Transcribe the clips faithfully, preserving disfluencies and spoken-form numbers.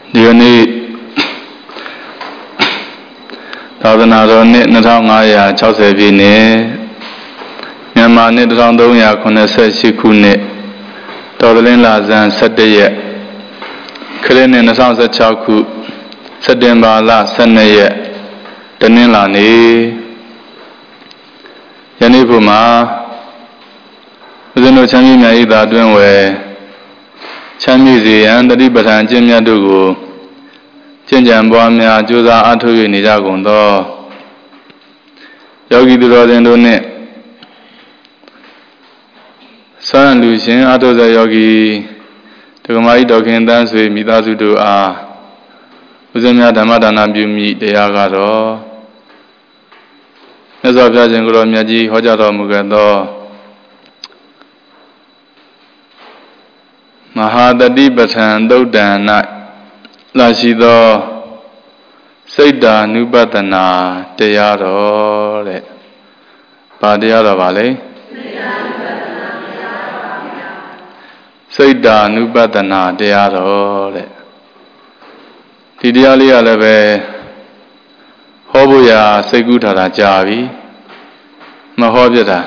ဒီကနေ့သာသနာတော်နှစ်နှစ်ထောင်ငါးရာခြောက်ဆယ်ပြည့်နှစ်မြန်မာနှစ်တစ်ထောင်သုံးရာခုနှစ်ဆယ်ရှစ်ခုနှစ်တော်သလင်းလာဇန်ဆယ့်တစ်ရက်ခရစ်နှစ်နှစ်ထောင်ဆယ်ခြောက်ခုစက်တင်ဘာလဆယ့်နှစ်ရက်တနင်္လာနေ့ယနေ့ဘုမှာဦးဇင်းတို့ချမ်းမြေ့မြတ်ဤသာအတွင်းဝယ်ချမ်းမြေ့စေရန်တတိပဋ္ဌာန်ကျင့်မြတ်တို့ကိုကျင့်ကြံပွားများကြိုးစားအားထုတ်၍နေကြကုန်သောယောဂီသူတော်စင်တို့နှင့်ဆန်းလူရှင်အားထုတ်သောယောဂီဒကမာကြီးတော်ခင်တန်းဆွေမိသားစုတို့အားဦးဇင်းများဓမ္မဒါနပြုမိတရားကတော့မြတ်စွာဘုရားရှင်ကိုယ်တော်မြတ်ကြီးဟောကြားတော်မူခဲ့သောမဟာတတိပဋ္ဌာန်သုတ်တံ၌လာရှိသောစိတ်ဓာနုပဒနာတရားတော်တဲ့။ဘာတရားတော်ပါလဲ။စိတ်ဓာနုပဒနာတရားတော်တဲ့။ဒီတရားလေးကလည်းပဲဟောဖို့ရာစိတ်ကူးထားတာကြာပြီ။မဟောပြတာ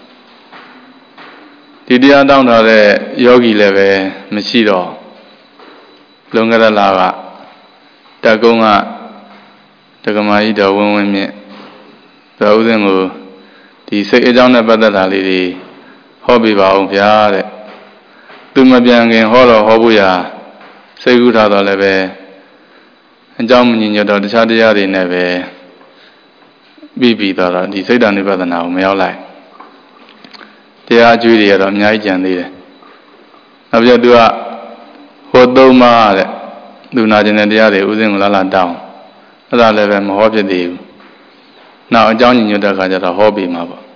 ဒီတရားတောင်းထားတဲ့ယောဂီလည်းပဲမရှိတော့လုံခဲ့တဲ့လာကတကုန်းကဒကမာကြီးတော်ဝင်းဝင်းမြင့်တော်ဦးဇင်းကိုဒီစိတ်အကြောင်းနဲ့ပတ်သက်တာလေးတွေဟောပြပါအောင်ဗျာတဲ့သူမပြန်ခင်ဟောတော့ဟောဖို့ရာစိတ်ကူးထားတော့လည်းပဲအကြောင်းမညီညွတ်တော့တခြားတရားတွေနဲ့ပဲပြီးပြီးတော့ဒီစိတ်ဓာတ်နိဗ္ဗာန်ကိုမရောက်လိုက်တရားအကျွေးတွေကတော့အများကြီးကြံသေးတယ်။နောက်ပြသူကဟောသုံးပါးတဲ့လူနာကျင်တဲ့တရားတွေဥစဉ်ကိုလာလာတောင်းအဲ့ဒါလည်းပဲမဟောဖြစ်သေးဘူး။နောက်အကြောင်းညွှန်တဲ့အခါကျတော့ဟောပြီးမှာပေါ့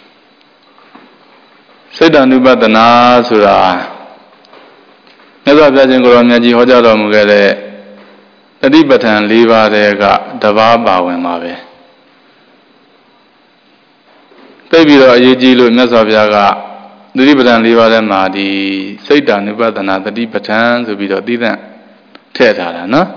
။စိတ်တ ानु ပဒနာဆိုတာမြတ်စွာဘုရားရှင်ကိုယ်တော်မြတ်ကြီးဟောကြားတော်မူခဲ့တဲ့တတိပဋ္ဌာန်၄ပါးတည်းကတပါးပါဝင်ပါပဲ။သိပြီးတော့အရေးကြီးလို့မြတ်စွာဘုရားကသတိပဋ္ဌာန်၄ပါးထဲမှာဒီစိတ်တ ानु ပဒနာသတိပဋ္ဌာန်ဆိုပြီးတော့သီးသန့်ထည့်ထားတာနော်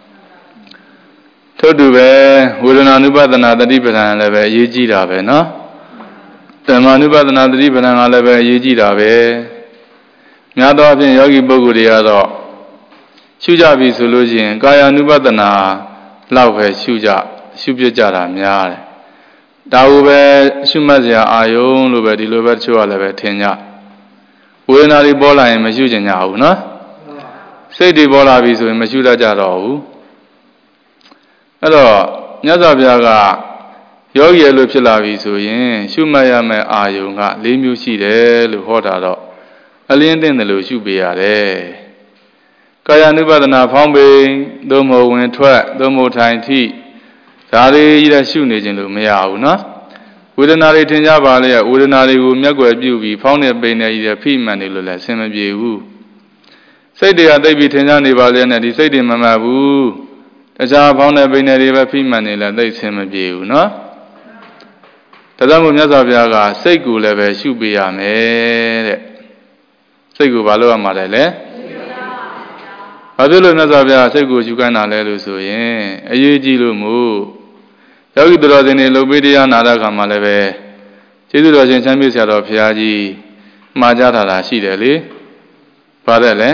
ထို့တူပဲဝေဒနာ ानु ပဒနာသတိပဋ္ဌာန်လည်းပဲအရေးကြီးတာပဲနော်ဓမ္မ ानु ပဒနာသတိပဋ္ဌာန်ကလည်းပဲအရေးကြီးတာပဲများသောအားဖြင့်ယောဂီပုဂ္ဂိုလ်တွေကတော့ရှုကြပြီဆိုလို့ရှိရင်ကာယ ानु ပဒနာလောက်ပဲရှုကြရှုပြကြတာများတယ်ဒါကိုပဲရှုမှတ်စရာအာယုံလို့ပဲဒီလိုပဲတချို့ကလည်းပဲထင်ကြဝေဒနာတွေပေါ်လာရင်မရှုကျင်ကြဘူးနော်စိတ်တွေပေါ်လာပြီဆိုရင်မရှုတတ်ကြတော့ဘူးအဲ့တော့မြတ်စွာဘုရားကယောဂီရဲ့လို့ဖြစ်လာပြီဆိုရင်ရှုမှတ်ရမယ့်အာယုံက၄မျိုးရှိတယ်လို့ဟောတာတော့အလင်းသိတယ်လို့ရှုပေးရတယ်ကာယ ानु ပဒနာဖောင်းပိန်သို့မဟုတ်ဝင်ထွက်သို့မဟုတ်ထိုင်ထိဒါတွေကြီးတဲ့ရှုနေခြင်းလို့မရဘူးနော်ဝေဒနာတွေထင်ကြပါလေဝေဒနာတွေကိုမျက်ွယ်ပြုပြီးဖောင်းနေပိန်နေကြီးတဲ့ဖိမှန်နေလို့လည်းအဆင်မပြေဘူးစိတ်တွေကသိပြီးထင်ကြနေပါလေနဲ့ဒီစိတ်တွေမမှတ်ဘူးတခြားဖောင်းနေပိန်နေတွေပဲဖိမှန်နေလည်းသိအဆင်မပြေဘူးနော်ဒါကြောင့်မို့မြတ်စွာဘုရားကစိတ်ကိုလည်းပဲရှုပေးရမယ်တဲ့စိတ်ကိုဘာလို့ရမှာလဲဘာဖြစ်လို့မြတ်စွာဘုရားစိတ်ကိုရှုခိုင်းတာလဲလို့ဆိုရင်အရေးကြီးလို့မို့ယောဂီတော်စင်တွေလုပ်ပေးတရားနာတဲ့အခါမှာလည်းပဲကျေးဇူးတော်ရှင်ချမ်းမြေ့ဆရာတော်ဘုရားကြီးမှာကြားထားတာရှိတယ်လေဘာတဲ့လဲ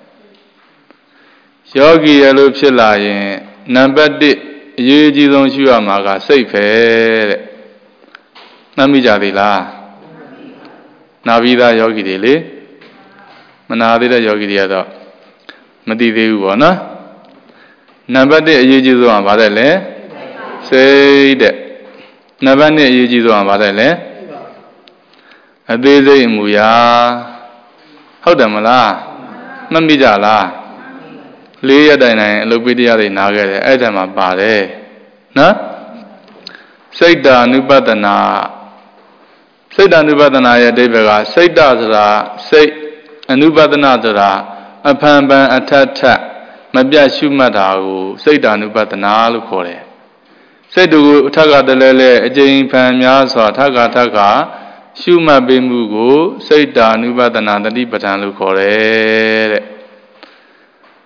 ယောဂီရလို့ဖြစ်လာရင်နံပါတ်တစ်အရေးအကြီးဆုံးရှုရမှာကစိတ်ပဲတဲ့နှမ်းမိကြသေးလားနာပြီးသားယောဂီတွေလေမနာသေးတဲ့ယောဂီတွေကတော့မသိသေးဘူးပေါ့နော်နံပါတ်တစ်အရေးကြီးဆုံးကဘာလဲလဲစိတ်တဲ့နံပါတ်နှစ်အရေးကြီးဆုံးကဘာလဲလဲအသေးစိတ်အမူအရာဟုတ်တယ်မလားမမိကြလားလေးရတိုင်တိုင်အလုပ်ပေးတရားတွေနားခဲ့တယ်အဲ့ဒါမှပါတယ်နော်စိတ်တ ानु ပဒနာစိတ်တ ानु ပဒနာရဲ့အဓိပ္ပာယ်ကစိတ်တဆိုတာစိတ် ानु ပဒနာဆိုတာအဖန်ဖန်အထက်ထက်မပြတ်ရှုမှတ်တာကိုစိတ်တ ानु ပဒနာလို့ခေါ်တယ်စိတ်တူကိုအထက်ကတလဲလဲအကျဉ်းဖန်များစွာထက်ကထက်ကရှုမှတ်ပေးမှုကိုစိတ်တ ानु ပဒနာတတိပဋ္ဌာန်လို့ခေါ်တယ်တဲ့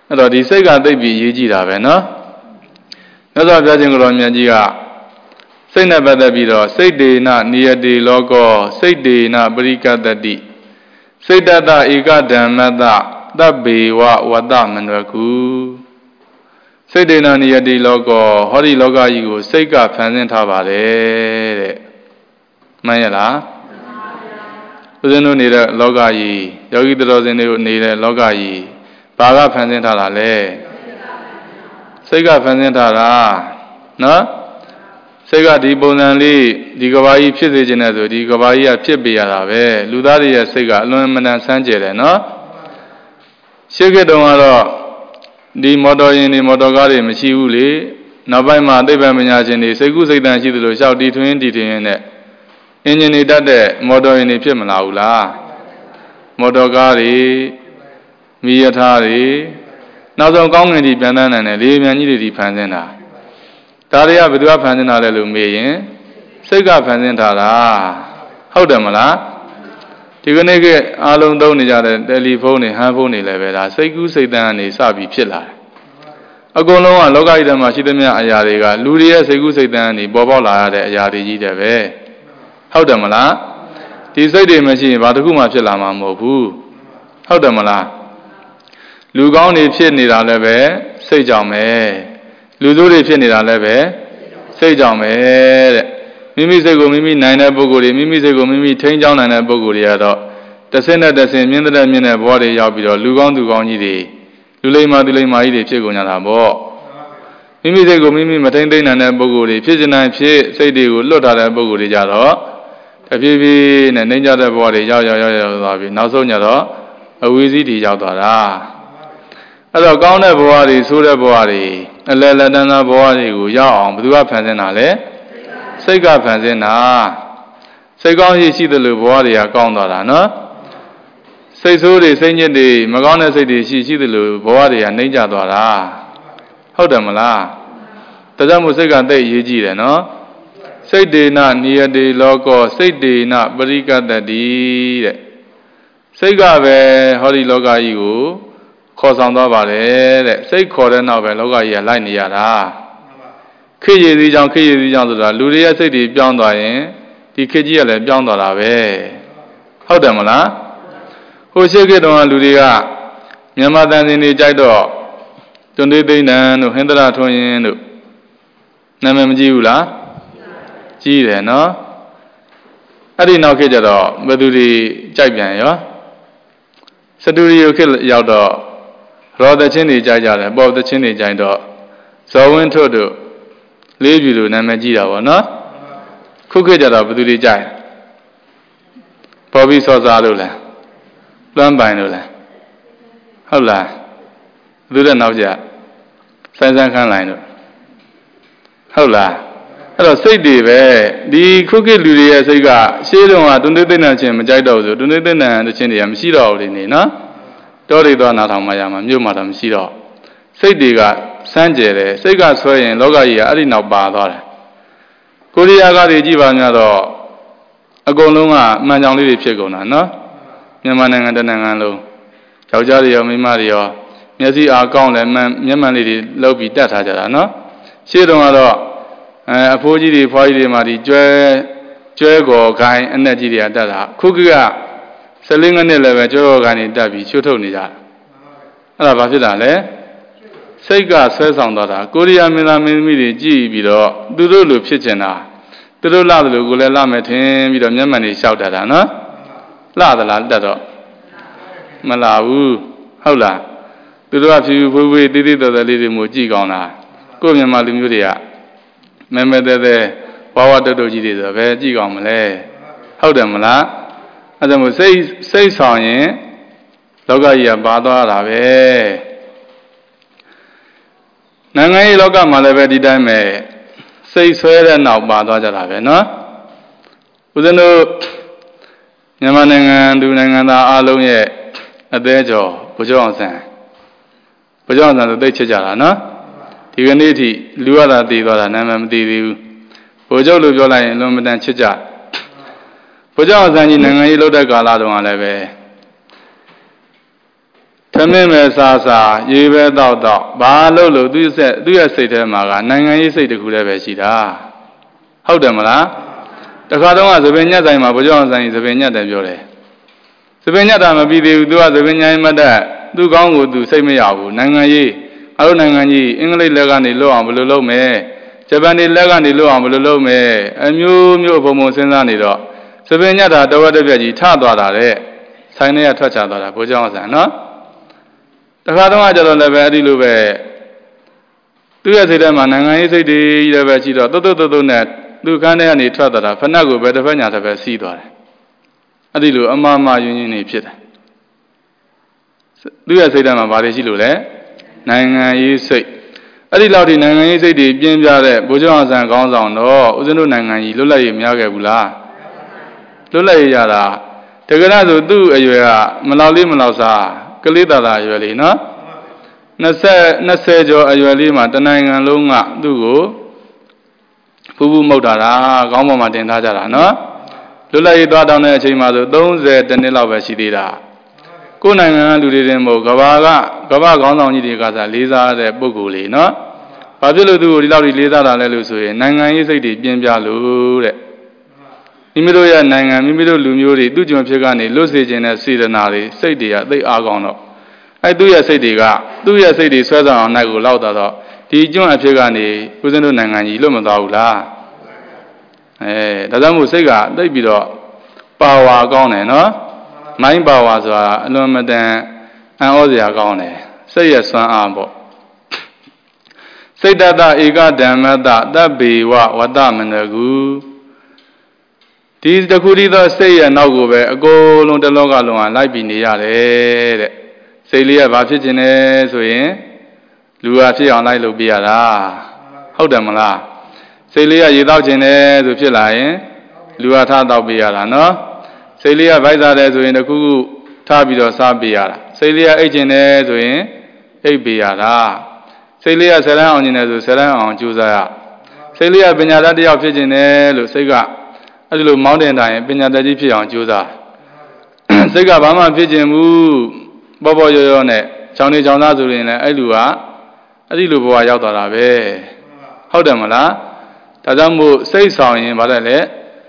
အဲ့တော့ဒီစိတ်ကသိပြီးရေးကြည့်တာပဲနော်မြတ်စွာဘုရားရှင်ကိုယ်တော်မြတ်ကြီးကစိတ်နဲ့ပတ်သက်ပြီးတော့စိတ်တေနနိယတိလောကောစိတ်တေနပရိကတတိစိတ်တတဧကဓမ္မတသဗ္ဗေဝဝတ္တမနွယ်ကုစိတ်တေနနိယတိလောကောဟောဒီလောကကြီးကိုစိတ်ကဖန်ဆင်းထားပါတယ်တဲ့မှန်ရလားဦးဇင်းတို့နေတဲ့လောကကြီးယောဂီတော်စင်တို့နေတဲ့လောကကြီးဘာကဖန်ဆင်းထားတာလဲစိတ်ကဖန်ဆင်းထားတာနော်စိတ်ကဒီပုံစံလေးဒီကဘာကြီးဖြစ်စေခြင်းနဲ့ဆိုဒီကဘာကြီးကဖြစ်ပြရတာပဲလူသားတွေရဲ့စိတ်ကအလွန်မနန်ဆန်းကျယ်တယ်နော်ရှေ့ကတုန်းကတော့ဒီမော်တော်ယာဉ်တွေမော်တော်ကားတွေမရှိဘူးလေနောက်ပိုင်းမှာသိပ္ပံပညာရှင်တွေစိတ်ကူးစိတ်တန်ရှိသလိုရှောက်တီထွင်းတီထွင်းနဲ့အင်ဂျင်တွေတတ်တဲ့မော်တော်ယာဉ်တွေဖြစ်မလာဘူးလားမော်တော်ကားတွေမီးရထားတွေနောက်ဆုံးကောင်းငင်ကြီးပြန်တန်းနိုင်တယ်လေမြန်ကြီးတွေဒီဖန်ဆင်းတာဒါတွေကဘယ်သူကဖန်ဆင်းတာလဲလို့မေးရင်စိတ်ကဖန်ဆင်းထားတာဟုတ်တယ်မလားဒီကနေ့ကအားလုံးသုံးနေကြတဲ့တယ်လီဖုန်းတွေဟန်ဖုန်းတွေလည်းပဲဒါစိတ်ကူးစိတ်တန်းကနေစပြီးဖြစ်လာတယ်အကုန်လုံးကလောကကြီးထဲမှာရှိသမျှအရာတွေကလူတွေရဲ့စိတ်ကူးစိတ်တန်းကနေပေါ်ပေါက်လာရတဲ့အရာတွေကြီးတယ်ပဲဟုတ်တယ်မလားဒီစိတ်တွေမရှိရင်ဘာတစ်ခုမှဖြစ်လာမှာမဟုတ်ဘူးဟုတ်တယ်မလားလူကောင်းတွေဖြစ်နေတာလည်းပဲစိတ်ကြောင့်ပဲလူဆိုးတွေဖြစ်နေတာလည်းပဲစိတ်ကြောင့်ပဲတဲ့မိမိစိတ်ကိုမိမိနိုင်တဲ့ပုဂ္ဂိုလ်တွေမိမိစိတ်ကိုမိမိထိန်းချောင်းနိုင်တဲ့ပုဂ္ဂိုလ်တွေကတော့တစ်ဆင့်နဲ့တစ်ဆင့်မြင့်တဲ့မြင့်တဲ့ဘဝတွေရောက်ပြီးတော့လူကောင်းသူကောင်းကြီးတွေလူလိမ္မာသူလိမ္မာကြီးတွေဖြစ်ကုန်ကြတာပေါ့မိမိစိတ်ကိုမိမိမထိန်းသိမ်းနိုင်တဲ့ပုဂ္ဂိုလ်တွေဖြစ်နေဖြစ်စိတ်တွေကိုလွတ်ထားတဲ့ပုဂ္ဂိုလ်တွေကြတော့တဖြည်းဖြည်းနဲ့နှိမ့်ကြတဲ့ဘဝတွေရောက်ရောက်ရောက်ရောက်သွားပြီးနောက်ဆုံးကြတော့အဝိဇ္ဇိတွေရောက်သွားတာအဲ့တော့ကောင်းတဲ့ဘဝတွေဆိုးတဲ့ဘဝတွေအလယ်လက်တန်းသောဘဝတွေကိုရောက်အောင်ဘယ်သူကဖန်ဆင်းတာလဲစိတ်ကဖန်ဆင်းတာစိတ်ကောင်းရှိရှိသလိုဘဝတွေကကောင်းသွားတာနော်စိတ်ဆိုးတွေစိတ်ညစ်တွေမကောင်းတဲ့စိတ်တွေရှိရှိသလိုဘဝတွေကနှိမ့်ကျသွားတာဟုတ်တယ်မလားဒါကြောင့်မို့စိတ်ကသိရေးကြည့်တယ်နော်စိတ်တေနနိယတိလောကောစိတ်တေနပရိကတတိတဲ့စိတ်ကပဲဟောဒီလောကကြီးကိုခေါ်ဆောင်သွားပါတယ်တဲ့စိတ်ခေါ်တဲ့နောက်ပဲလောကကြီးကလိုက်နေရတာခေတ်ရည်စည်းကြောင့်ခေတ်ရည်စည်းကြောင့်ဆိုတာလူတွေရဲ့စိတ်တွေပြောင်းသွားရင်ဒီခေတ်ကြီးကလည်းပြောင်းသွားတာပဲဟုတ်တယ်မလားဟိုရှိခေတ်တုန်းကလူတွေကမြန်မာတန်စင်တွေကြိုက်တော့တွန်သေးသိန်းတန်တို့ဟင်္ဒရာထွန်းရင်တို့နာမည်မကြည့်ဘူးလားကြည့်တယ်နော်အဲ့ဒီနောက်ခေတ်ကျတော့ဘယ်သူတွေကြိုက်ပြန်ရောစတူဒီယိုခေတ်ရောက်တော့ရောသချင်းတွေကြိုက်ကြတယ်ပေါ့သချင်းတွေကြိုက်တော့ဇော်ဝင်းထွတ်တို့လေးပြူတို့နာမည်ကြည့်တာပေါ့နော်ခုခေတ်ကျတော့ဘယ်သူတွေကြိုက်ပေါ်ပြီးစောစားလို့လားလွမ်းပိုင်လို့လားဟုတ်လားဘယ်သူတဲ့နောက်ကြဆိုင်းစန်းခန်းလိုက်တို့ဟုတ်လားအဲ့တော့စိတ်တွေပဲဒီခုခေတ်လူတွေရဲ့စိတ်ကရှေးတုန်းကတွန်းသေးသိတဲ့ချင်းမကြိုက်တော့ဘူးဆိုတွန်းသေးသိတဲ့ချင်းတွေကမရှိတော့ဘူးလေနေနော်တောတွေသွားနာထောင်မှရမှာမြို့မှာတော့မရှိတော့စိတ်တွေကစမ်းကြယ်တယ်စိတ်ကဆွဲရင်လောကကြီးကအဲ့ဒီနောက်ပါသွားတယ်ကိုရီးယားကတွေကြည့်ပါများတော့အကုန်လုံးကမှန်ကြောင်လေးတွေဖြစ်ကုန်တာနော်မြန်မာနိုင်ငံတနိုင်ငံလုံးယောက်ျားတွေရောမိန်းမတွေရောမျက်စိအားကောင်းတယ်မှန်မျက်မှန်လေးတွေလှုပ်ပြီးတတ်ထားကြတာနော်ရှေ့တုန်းကတော့အဲအဖိုးကြီးတွေဖွားကြီးတွေမှဒီကျွဲကျွဲကော်ခိုင်းအနက်ကြီးတွေကတတ်တာခုကဆယ်လေးငနှစ်လည်းပဲကျွဲကော်ခိုင်းတွေတတ်ပြီးချွတ်ထုတ်နေကြအဲ့ဒါဘာဖြစ်တာလဲစိတ်ကဆွဲဆောင်သွားတာကိုရီးယားမင်းသားမင်းသမီးတွေကြည့်ပြီးတော့သူတို့လိုဖြစ်ချင်တာသူတို့လာတယ်လို့ကိုလည်းလာမယ်ထင်ပြီးတော့မျက်မှန်တွေလျှောက်တတ်တာနော်လာသလားတက်တော့မလာဘူးဟုတ်လားသူတို့ကဖြူဖြူဖွေးဖွေးတေးသေးတော်တော်လေးတွေမျိုးကြည့်ကောင်းတာကိုယ့်မြန်မာလူမျိုးတွေကမဲမဲတဲတဲဝါဝတုတ်တုတ်ကြီးတွေဆိုပဲကြည့်ကောင်းမလဲဟုတ်တယ်မလားအဲဒါမို့စိတ်စိတ်ဆောင်ရင်လောကကြီးကပါသွားတာပဲနိုင်ငံရေးလောကမှာလည်းပဲဒီတိုင်းပဲစိတ်ဆွဲတဲ့နောက်ပါသွားကြတာပဲเนาะဦးဇင်းတို့မြန်မာနိုင်ငံသူနိုင်ငံသားအားလုံးရဲ့အသေးကျော်ဘုရားအောင်ဆန်းဘုရားအောင်ဆန်းဆိုသိချစ်ကြတာเนาะဒီကနေ့အထိလူရတာတည်သွားတာနာမည်မသိသေးဘူးဘုရားလို့ပြောလိုက်ရင်လွန်မတန်ချစ်ကြဘုရားအောင်ဆန်းကြီးနိုင်ငံရေးလုပ်တဲ့ကာလတုန်းကလည်းပဲထ Tamime Sasa, Yebe Dao, Balolo, do you say, do you say to Maga, Nangan say to Kulabeshida? How the Mala? The Kadoma, the Venya, my Bojon, and the Venya de Jore. The Venya Dama be the do as the Venya Mada, do Gongo, do say me out, Nangayi, Alo Nangayi, English Legani low and below me, Japanese Legani low and below me, and you, you for Monsenanido. So Venya, the water veggie, Tadwa, Sinea Tachada, Bojon, no? The Kadama Jala very low. Do you say them and I say the Vachida, Toto net, do can any Tradara, Fanago, better Vanya of a sea door. Adilu, a mamma union pit. Do you say them about Silule? Nanga you say. Adilati Nanga say the Bienjare, Bojans and Gonzon, no, Uzano Nanga, Lula Yagabula. Lula Yara. Teganazo do a Malali Malasa. Kalida usually, no? Nase Nasejo Ayualima, Tanang and Lunga, Dugo Pubu Motara, Gama Matinajara, no? Lula Idana Chimado, don't say Danila Vashidira. Kunanga Ludimo, Gavaga, Gavaga on Yidikaza, Liza, the Buguli, no? Pablo do Lili Liza, Lelusu, Nanga is a deep Bienjalu. Imidoya Nanga, Mimido Lumuri, Dujon Pigani, Lucy and Sidanari, say dear, they are gone. I do ya say diga, do ya say this weather on Nago Lauda, the John Pigani, who's in Nangani, Lumadaula. Eh, the Damu Sega, they be the power gone, no? My powers are Lumadan and all they are gone. Say yes, son, Ambo. Say that that Ega Damada, that be what Wadam and the goo. These the Kurida say and now go back, go along the Logalon, like be near. Say Lia Baptine, so in Luafi on Lilo Biara. How the Mala? Say Lia Yidauchine, to Pilai, Luata Biara, no? Say Lia Visa to in the Kugu Tabido Sabiara. Say Lia Agene to in Abiara. Say Lia Salan in Salan on Juzaya. Say Lia Benadadi of Pigine, Lusega. A little mountain time, Benadadi on Juza. Sega Bama Pigeon, Bobo Yone, Johnny Jonazurin, Elua, a little boy out of it. How the Mala? Tadamu say so in Badale.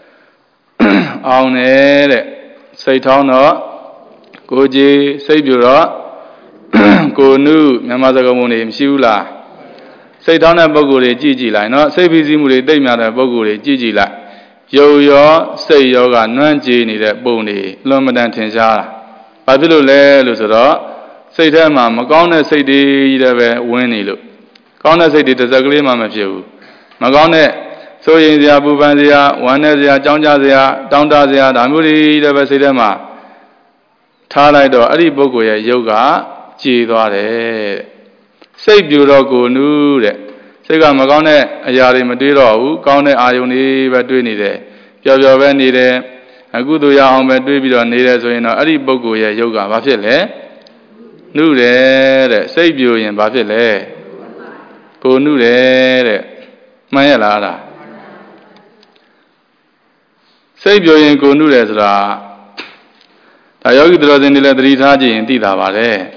On it, say Tono, Goji, say Bura, Go Nu, Yamazagomuni, Shula. Say Tona Boguri, Gigi, like not say Bizimuri, they matter Boguri, Gigi, like. Yo yo say yoga non genie that bony, Lomadan Tinjara. Babilo le Lucero, say them, Magona say the winnie look. Gonna say the ugly mamma few. Magone, so in the Abubanzia, one as the Jonjazia, Dondazia, Damuri, the Vasidema. Talaido, Ali Bogoya, yoga, Gidore. Say Bureau nude. Sega Magone, a Yari Maduro, Gone Ayuni, but doing it. Yavia needed a good young man, baby on needed, so in a Ali Bogoya yoga, Bafile. Nude, save you in Bafile. Go nude, Mayala. Save you in go nude, la. The yogi draws in the letter in Tita.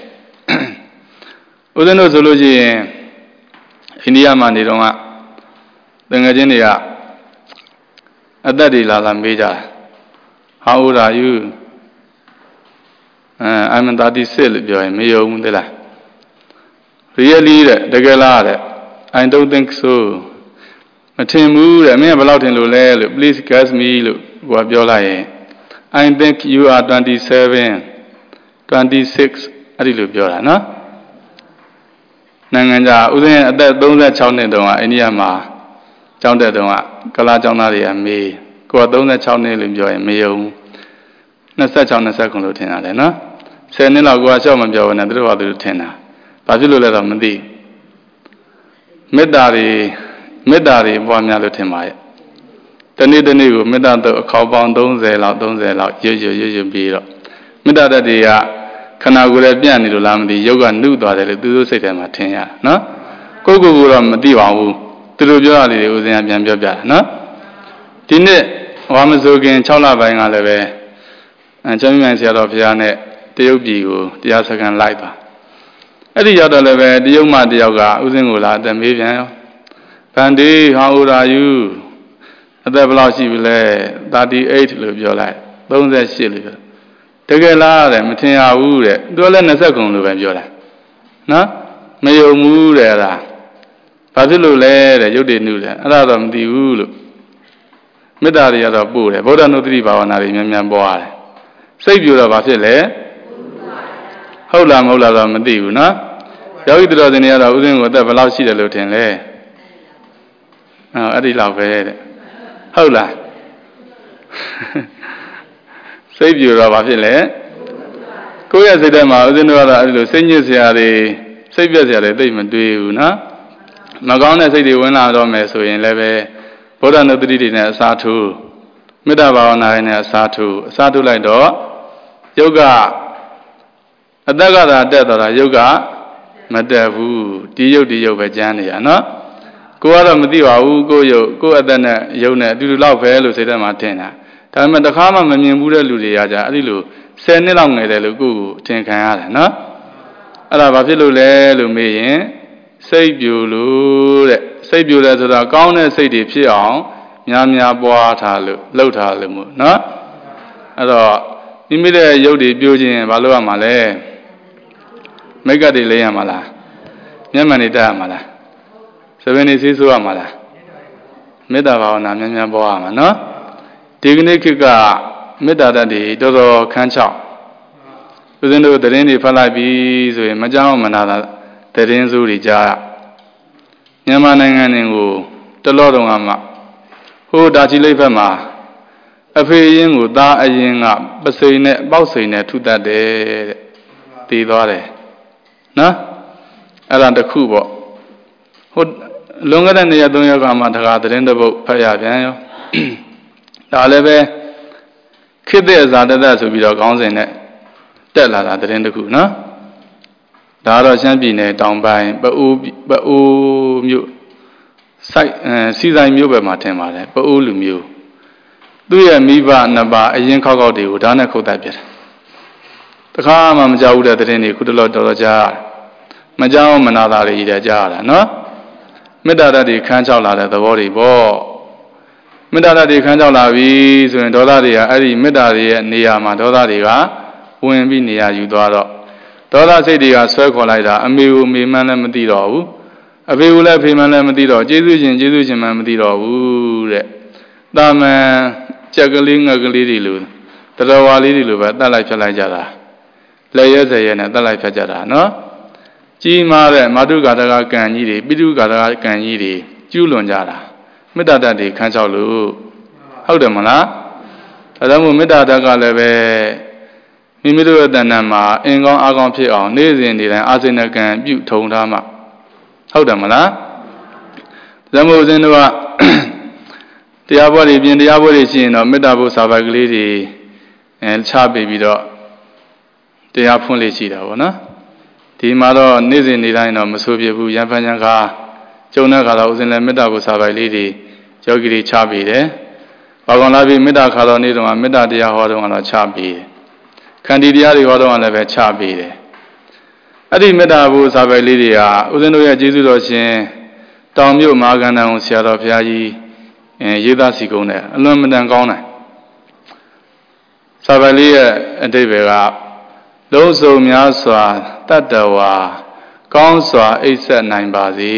Udeno Soluji. India Mandiroma, the Najinia, Adadila Lambeja. How old are you? Uh, I'm a daddy silly boy, Mayo Mundela. Really, the girl, I don't think so. A team mood, I may have allowed in Lule, please catch me, what you're lying. I think you are twenty-seven, twenty-six, I did you, no? Nanganja, Uzen at that don't let Chowne Doma, Anyama, Chowne Doma, Kala Jonari and me, go don't let Chowne enjoy me. Not such on a second lieutenant, no? Senila go a showman Joe and a drill lieutenant. Pazilu let them be. Medari, Medari, Bonia Lutemai. The need the new, Medan the cowbound don't say loud, don't say loud, usual, usual beer. Medada dia. Kanagura Biani Lamdi, Yoga knew that they do say them at ten years, no? Goguram Diwa, Tilujali, Uzian Biambia, no? Dine, Wamazogan, Chola Bang Aleve, and German said of Yane, Teobigo, the Asakan Lipa. အဲ့ဒီရောက်တော့လည်းပဲတရုတ်မတယောက်ကဥစဉ်ကိုလာအသက်မေးပြန်ရောဗန္ဒီ how old are you အသက်ဘယ်လောက်ရှိပြီလဲthirty-eightလို့ပြောလိုက်thirty-eightလို့ပြောတကယ်လားတဲ့မထင်ရဘူးတဲ့သူကလည်းtwentyခုလို့ပဲပြောတာနော်မယုံဘူးတဲ့အဲ့ဒါဘာဖြစ်လို့လဲတဲ့ရုပ်တည်နုတဲ့အဲ့ဒါတော့မသိဘူးလို့မေတ္တာတွေကတော့ပို့တယ်ဗုဒ္ဓနုတ္တိဘာဝနာတွေမြန်မြန်ပွားတယ်စိတ်ပြိုတော့ဘာဖြစ်လဲဟုတ်လားမဟုတ်လားတော့မသိဘူးနော်ယောဂီတော်စင်တွေကတော့ဥစဉ်ကိုအသက်ဘယ်လောက်ရှိတယ်လို့ထင်လဲအော်အဲ့ဒီလောက်ပဲတဲ့ဟုတ်လားစိတ်ပြိုတော့ဘာဖြစ်လဲကိုယ့်ရဲ့စိတ်ထဲမှာဥစဉ်တို့ကတော့အဲ့ဒီလိုစိတ်ညစ်စရာတွေစိတ်ပြက်စရာတွေသိမတွေးဘူးနော်မကောင်းတဲ့စိတ်တွေဝင်လာတော့မယ်ဆိုရင်လည်းပဲဗုဒ္ဓနုတ္တိတွေနဲ့အစားထိုးမေတ္တာဘာဝနာနဲ့အစားထိုးအစားထိုးလိုက်တော့ယုတ်ကအတ္တကသာတက်တော့တာယုတ်ကမတက်ဘူးဒီယုတ်ဒီယုတ်ပဲကျမ်းနေရနော်ကိုကတော့မသိပါဘူးကိုယုတ်ကိုအတ္တနဲ့ယုတ်နဲ့အတူတူလောက်ပဲလို့စိတ်ထဲမှာထင်တာဒါပေမဲ့တစ်ခါမှမမြင်ဘူးတဲ့လူတွေကကြာအဲ့ဒီလိုဆယ်နှစ်လောက်ငယ်တယ်လို့ကိုကိုထင်ခံရတယ်နော်အဲ့ဒါဘာဖြစ်လို့လဲလို့မေးရင်စိတ်ပြိုလို့တဲ့စိတ်ပြိုတယ်ဆိုတော့ကောင်းတဲ့စိတ်တွေဖြစ်အောင်များများပွားထားလို့လှုပ်ထားလို့မို့နော်အဲ့တော့မိမိတဲ့ရုပ်တွေပြိုခြင်းဘာလို့ရမှာလဲမိတ်ကတွေလဲရမှာလားမျက်မှန်တွေတက်ရမှာလားသဘင်တွေဆေးဆိုးရမှာလားမေတ္တာဘာဝနာများများပွားရမှာနော်ဒီကနေ့ခေတ်ကမေတ္တာဓာတ်တွေတော်တော်ခန်းချောက်ဦးဇင်းတို့သတင်းတွေဖတ်လိုက်ပြီးဆိုရင်မကြောက်မနာတာသတင်းစိုးတွေကြားမြန်မာနိုင်ငံတွေကိုတလော့တုံကမှဟိုတာချီလိပ်ဘက်မှာအဖေရင်းကိုသားအရင်ကပစိန်နဲ့ပေါက်စိန်နဲ့ထုတတ်တယ်တဲ့တည်သွားတယ်နော်အဲ့ဒါတစ်ခုပေါ့ဟိုလွန်ခဲ့တဲ့နေ့ရက်သုံးရက်ကမှတခါသတင်းတစ်ပုဒ်ဖတ်ရပြန်ရောဒါလည်းပဲခေတ္တဇာတတဆိုပြီးတော့ခေါင်းစဉ်နဲ့တက်လာတာသတင်းတစ်ခုနော်ဒါတော့ရှမ်းပြည်နယ်တောင်ပိုင်းပအိုးပအိုးမြို့စိုက်အဲစီဆိုင်မြို့ဘက်မှာထင်ပါတယ်ပအိုးလူမျိုးသူ့ရဲ့မိဘနှစ်ပါးအရင်ခောက်ခောက်တွေကိုဓာတ်နဲ့ခုတ်တတ်ပြတယ်တခါမှမကြောက်ဘူးတဲ့သတင်းတွေခုတလောတော်တော်ကြားမကြောက်မနာတာတွေကြီးတဲ့ကြားရတာနော်မေတ္တာဓာတ်တွေခန်းချောက်လာတဲ့သဘောတွေပေါ့မေတ္တာဓာတ်တွေခန်းချောက်လာပြီဆိုရင်ဒေါသတွေကအဲ့ဒီမေတ္တာတွေရဲ့နေရာမှာဒေါသတွေကဝင်ပြီးနေရာယူသွားတော့ဒေါသစိတ်တွေကဆွဲခေါ်လိုက်တာအမေကိုမေမှန်းလည်းမသိတော့ဘူးအဖေကိုလည်းဖေမှန်းလည်းမသိတော့ကျေးဇူးရှင်ကျေးဇူးရှင်မှမသိတော့ဘူးတဲ့တာမန်ကြက်ကလေးငှက်ကလေးတွေလိုတတော်ဝါလေးတွေလိုပဲတတ်လိုက်ဖြတ်လိုက်ကြတာလက်ရဲစရဲနဲ့တတ်လိုက်ဖြတ်ကြတာနော်ကြီးမားတဲ့မာတုကာတကကံကြီးတွေပိတုကာတကကံကြီးတွေကျူးလွန်ကြတာမေတ္တာဓာတ်တွေခန်းချောက်လို့ဟုတ်တယ်မလားဒါကြောင့်မို့မေတ္တာဓာတ်ကလည်းပဲမိမိတို့ရဲ့တဏ္ဍာမှာအင်ကောင်းအကောင်းဖြစ်အောင်နေ့စဉ်နေ့တိုင်းအာစိဏကံပြုထုံထားမှဟုတ်တယ်မလားဇမုဇင်းတို့ကတရားပွဲတွေပြင်တရားပွဲတွေရှိရင်တော့မေတ္တာဘုစာပိုက်ကလေးတွေအဲချပေးပြီးတော့တရားဖွင့်လေ့ရှိတာပေါ့နော်ဒီမှာတော့နေ့စဉ်နေ့တိုင်းတော့မဆိုပြဘူးရံဖန်ရံခါကျုံတဲ့ခါတော့ဥစဉ်လည်းမေတ္တာဘုစာပိုက်လေးတွေယောဂီတွေချပေးတယ်ဘာကောင်လာပြီးမေတ္တာခါတော်နေ့တုန်းကမေတ္တာတရားဟောတုန်းကတော့ချပေးတယ်ခန္တီတရားတွေဟောတော့လည်းပဲချပေးတယ်အဲ့ဒီမေတ္တာဘုစာပိုက်လေးတွေကဥစဉ်တို့ရဲ့ကျေးဇူးတော်ရှင်တောင်မြို့မဟာကန္တန်ဆရာတော်ဘုရားကြီးအဲရေးသားစီကုံးတယ်အလွန်မတန်ကောင်းတယ်စာပိုက်လေးရဲ့အဓိပ္ပာယ်ကလုံးစုံများစွာတတ္တဝါကောင်းစွာအိပ်ဆက်နိုင်ပါစေ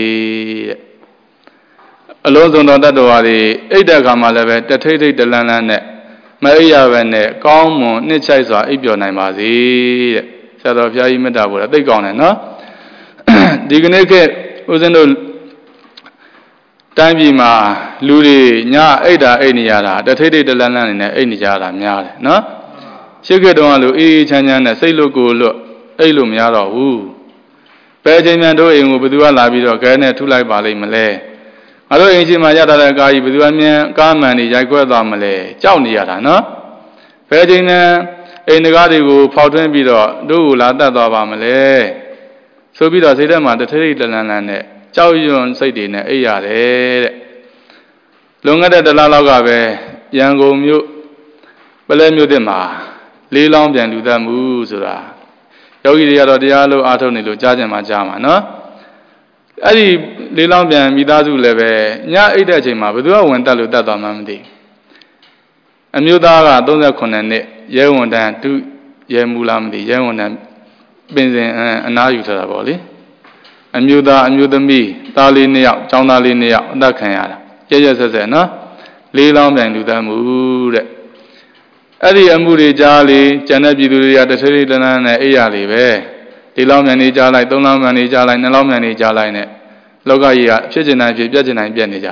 တဲ့အလုံးစုံသောတတ္တဝါတွေအိပ်တဲ့အခါမှာလည်းပဲတထိတ်ထိတ်တလန်းလန်းနဲ့မအိပ်ရဘဲနဲ့ကောင်းမွန်နှစ်ချိုက်စွာအိပ်ပျော်နိုင်ပါစေတဲ့ဆရာတော်ဘုရားကြီးမေတ္တာပို့တာသိကောင်းတယ်နော်ဒီကနေ့ကဦးဇင်းတို့တိုင်းပြည်မှာလူတွေညအိပ်တာအိပ်နေရတာတထိတ်ထိတ်တလန်းလန်းနဲ့အိပ်နေကြတာများတယ်နော်ရှိခဲ့တုန်းကလူအေးအေးချမ်းချမ်းနဲ့စိတ်လွတ်ကိုလွတ်အိပ်လို့မရတော့ဘူးဘယ်ချိန်မှတို့အိမ်ကိုဘယ်သူကလာပြီးတော့ခဲနဲ့ထုလိုက်ပါလိမ့်မလဲငါတို့အိမ်ရှိမှရထားတဲ့ကားကြီးဘယ်သူအမြင်ကားမှန်နေရိုက်ခွဲသွားမလဲကြောက်နေရတာနော်ဘယ်ချိန်မှအိမ်တကားတွေကိုဖောက်ထွင်းပြီးတော့တို့ကိုလာတတ်သွားပါမလဲဆိုပြီးတော့စိတ်ထဲမှာတထိတ်တလန်းလန်းနဲ့ကြောက်ရွံ့စိတ်တွေနဲ့အိပ်ရတယ်တဲ့လွန်ခဲ့တဲ့တလားလောက်ကပဲရန်ကုန်မြို့ပလဲမြို့တစ်မှာလေးလောင်းပြန်လူသက်မှုဆိုတာယောဂီတွေကတော့တရားလို့အားထုတ်နေလို့ကြားကြမှာကြားမှာနော်အဲ့ဒီလေးလောင်းပြန်မိသားစုလည်းပဲညအိတ်တဲ့အချိန်မှာဘယ်သူကဝင်တက်လို့တက်သွားမှမသိအမျိုးသားကသုံးဆယ်ခုနှစ်နှစ်ရဲဝန်တန်းသူရဲမူလားမသိရဲဝန်တန်းပင်စင်အနားယူထားတာပေါ့လေအမျိုးသားအမျိုးသမီးသားလေးနှစ်ယောက်ကျောင်းသားလေးနှစ်ယောက်အသက်ခံရတာကြဲကြဲဆက်ဆက်နော်လေးလောင်းပြန်လူသားမှုတဲ့အဲ့ဒီအမှုတွေကြားလေကျန်တဲ့ပြည်သူတွေကတထဲလေးတန်းတန်းနဲ့အိယာလေးပဲလေးလောင်းပြန်နေကြားလိုက်သုံးလောင်းပြန်နေကြားလိုက်နှစ်လောင်းပြန်နေကြားလိုက်နဲ့လောကကြီးကဖြစ်ကျင်တိုင်းဖြစ်ပြက်ကျင်တိုင်းပြက်နေကြ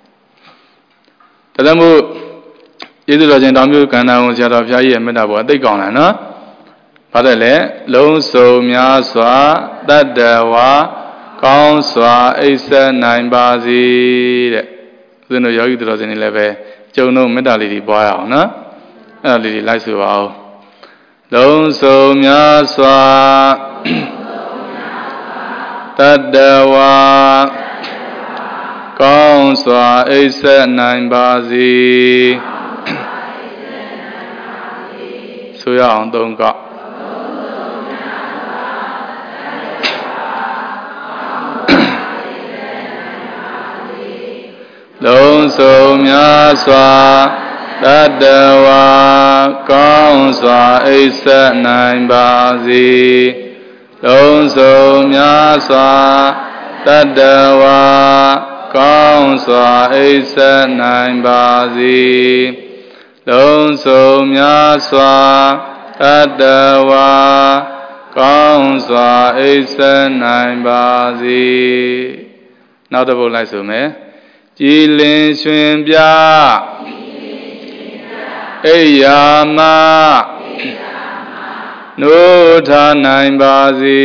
တယ်ဒါကြောင့်မို့ကျေးဇူးတော်ရှင်တောင်မြို့ကန္နာဝန်ဆရာတော်ဘုရားကြီးရဲ့မေတ္တာပေါ်အသိကောင်းလာနော်ဘာလဲလဲလုံးစုံများစွာတတ္တဝါကောင်းစွာအိပ်ဆက်နိုင်ပါစေတဲ့ဦးဇင်းတို့ယောဂီတော်စင်တွေလည်းပဲကျုံတို့မေတ္တာလေးတွေပွားရအောင်နော်အဲ့ဒါလေးတွေလိုက်ဆိုပါဦးလုံးစုံများစွာတတ္တဝါကောင်းစွာအိပ်ဆက်နိုင်ပါစေဆိုရအောင်သုံးကလုံးစုံများစွာတတ္တဝါကောင်းစွာအိပ်ဆက်နိုင်ပါစေလုံးစုံများစွာတတ္တဝါကောင်းစွာအိပ်ဆက်နိုင်ပါစေလုံးစုံများစွာတတ္တဝါကောင်းစွာအိပ်ဆက်နိုင်ပါစေနောက်တစ်ပုဒ်လိုက်ဆိုမယ်ကြည်လင်ရွှင်ပြအိယာမနိုးထနိုင်ပါစေ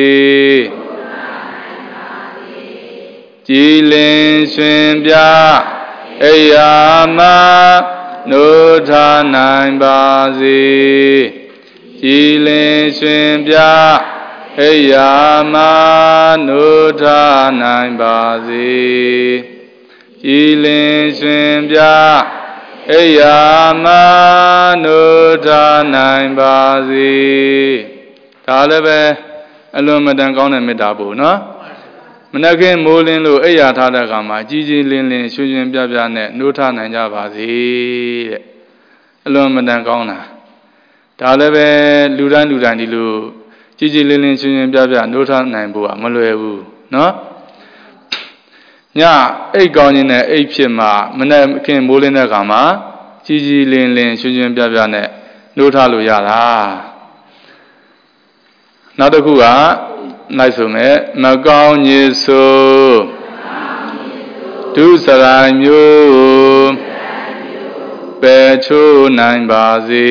ကြည်လင်ရွှင်ပြအိယာမနိုးထနိုင်ပါစေကြည်လင်ရွှင်ပြအိယာမနိုးထနိုင်ပါစေကြည်လင်ရွှင်ပြအိယာမနိုးထနိုင်ပါစေဒါလည်းပဲအလွန်မတန်ကောင်းတဲ့မေတ္တာပို့နော်မနက်ခင်းမိုးလင်းလို့အိယာထားတဲ့အခါမှာကြီးကြီးလင်းလင်းရွှင်ရွှင်ပြပြနဲ့နိုးထနိုင်ကြပါစေတဲ့အလွန်မတန်ကောင်းတာဒါလည်းပဲလူတိုင်းလူတိုင်းဒီလိုကြီးကြီးလင်းလင်းရွှင်ရွှင်ပြပြနိုးထနိုင်ဖို့ကမလွယ်ဘူးနော်ညအိတ်ကောင်းခြင်းနဲ့အိတ်ဖြစ်မှမနေ့ခင်မိုးလင်းတဲ့အခါမှာကြီးကြီးလင်းလင်းရွှင်ရွှင်ပြပြနဲ့နှိုးထားလို့ရတာနောက်တစ်ခုကလိုက်ဆိုမယ်မကောင်းညစ်ဆိုဒုစရိုင်းမျိုးပယ်ချိုးနိုင်ပါစေ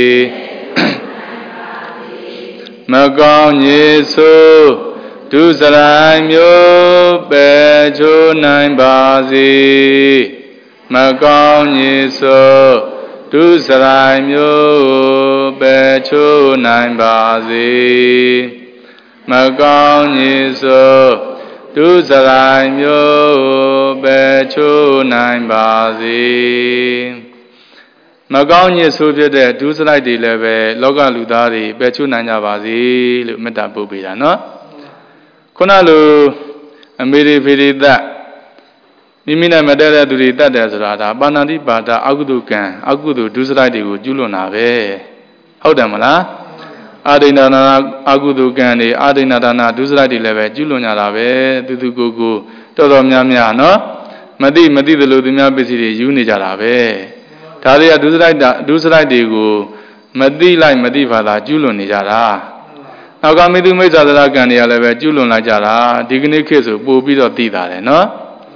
မကောင်းညစ်ဆိုဒုစရိုင်းမျိုးပယ်ချိုးနိုင်ပါစေမကောင်းညစ်ဆိုဒုစရိုင်းမျိုးပယ်ချိုးနိုင်ပါစေမကောင်းညစ်ဆိုဒုစရိုင်းမျိုးပယ်ချိုးနိုင်ပါစေမကောင်းညစ်ဆိုဖြစ်တဲ့ဒုစရိုက်တွေလည်းပဲလောကလူသားတွေပယ်ချိုးနိုင်ကြပါစေလို့မေတ္တာပို့ပေးတာနော်ခုနလိုအမေရိဖေရိသမိမိနဲ့မတည့်တဲ့သူတွေတတ်တယ်ဆိုတာဒါပါဏာတိပါဒအကုသိုလ်ကံအကုသိုလ်ဒုစရိုက်တွေကိုကျူးလွန်တာပဲဟုတ်တယ်မလားအာဒိဏနာအကုသိုလ်ကံတွေအာဒိဏဒါနာဒုစရိုက်တွေလည်းပဲကျူးလွန်ကြတာပဲသူသူကိုယ်ကိုတော်တော်များများနော်မသိမသိသလိုသူများပစ္စည်းတွေယူနေကြတာပဲဒါတွေကဒုစရိုက်ဒုစရိုက်တွေကိုမသိလိုက်မသိပါလားကျူးလွန်နေကြတာနောက်ကမေသူမိစ္ဆာသရကံတွေကလည်းပဲကျူးလွန်လိုက်ကြတာဒီကနေ့ခေတ်ဆိုပို့ပြီးတော့သိတာတယ်နော်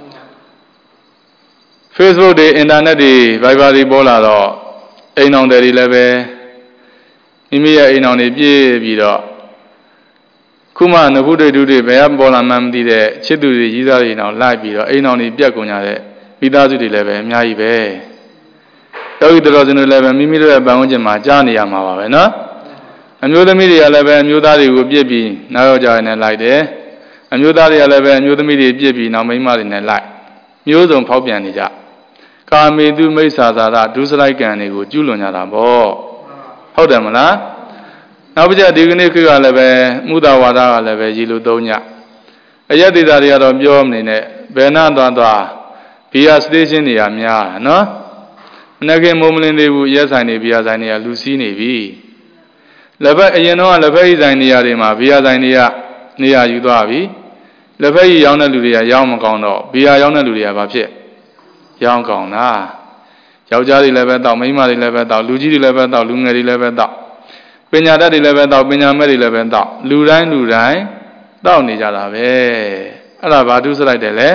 Facebook တွေ internet တွေ Viber တွေပေါ်လာတော့အိမ်အောင်တွေလည်းပဲမိမိရဲ့အိမ်အောင်တွေပြည့်ပြီးတော့ခုမှနဖုဒိတုတွေဘယ်ကပေါ်လာမှမသိတဲ့ချစ်သူတွေကြီးစားတွေအောင်လိုက်ပြီးတော့အိမ်အောင်တွေပြတ်ကုန်ကြတဲ့မိသားစုတွေလည်းပဲအများကြီးပဲယောဂီတော်စင်တွေလည်းပဲမိမိတို့ရဲ့ပတ်ဝန်းကျင်မှာကြားနေရမှာပါပဲနော်အမျိုးသမီးတွေကလည်းပဲအမျိုးသားတွေကိုပြစ်ပြီးနောက်ယောက်ျားတွေနဲ့လိုက်တယ်အမျိုးသားတွေကလည်းပဲအမျိုးသမီးတွေပြစ်ပြီးနောက်မိန်းမတွေနဲ့လိုက်မျိုးစုံဖောက်ပြန်နေကြကာမေတုမိစ္ဆာသာရဒုစရိုက်ကံတွေကိုကျူးလွန်ကြတာပေါ့ဟုတ်တယ်မလားနောက်ပြဒီကနေ့ခေတ်ကလည်းပဲမုဒဝါဒကလည်းပဲရည်လိုသုံးညအယက်ဒေသတွေကတော့ပြောမနေနဲ့ဘယ်နာသွားသွားဘီယာစတေးရှင်းတွေကများတာနော်မနေ့ကမိုးမလင်းသေးဘူးရက်ဆိုင်တွေဘီယာဆိုင်တွေကလူစီးနေပြီလက်ဖက်အရင်တော့လက်ဖက်ဤဆိုင်နေရာတွေမှာဘီယာဆိုင်တွေကနေရာယူသွားပြီလက်ဖက်ဤရောင်းတဲ့လူတွေကရောင်းမကောင်းတော့ဘီယာရောင်းတဲ့လူတွေကဘာဖြစ်ရောင်းကောင်းတာယောက်ျားတွေလည်းပဲတောက်မိန်းမတွေလည်းပဲတောက်လူကြီးတွေလည်းပဲတောက်လူငယ်တွေလည်းပဲတောက်ပညာတတ်တွေလည်းပဲတောက်ပညာမဲ့တွေလည်းပဲတောက်လူတိုင်းလူတိုင်းတောက်နေကြတာပဲအဲ့ဒါဘာဒုစရိုက်တယ်လဲ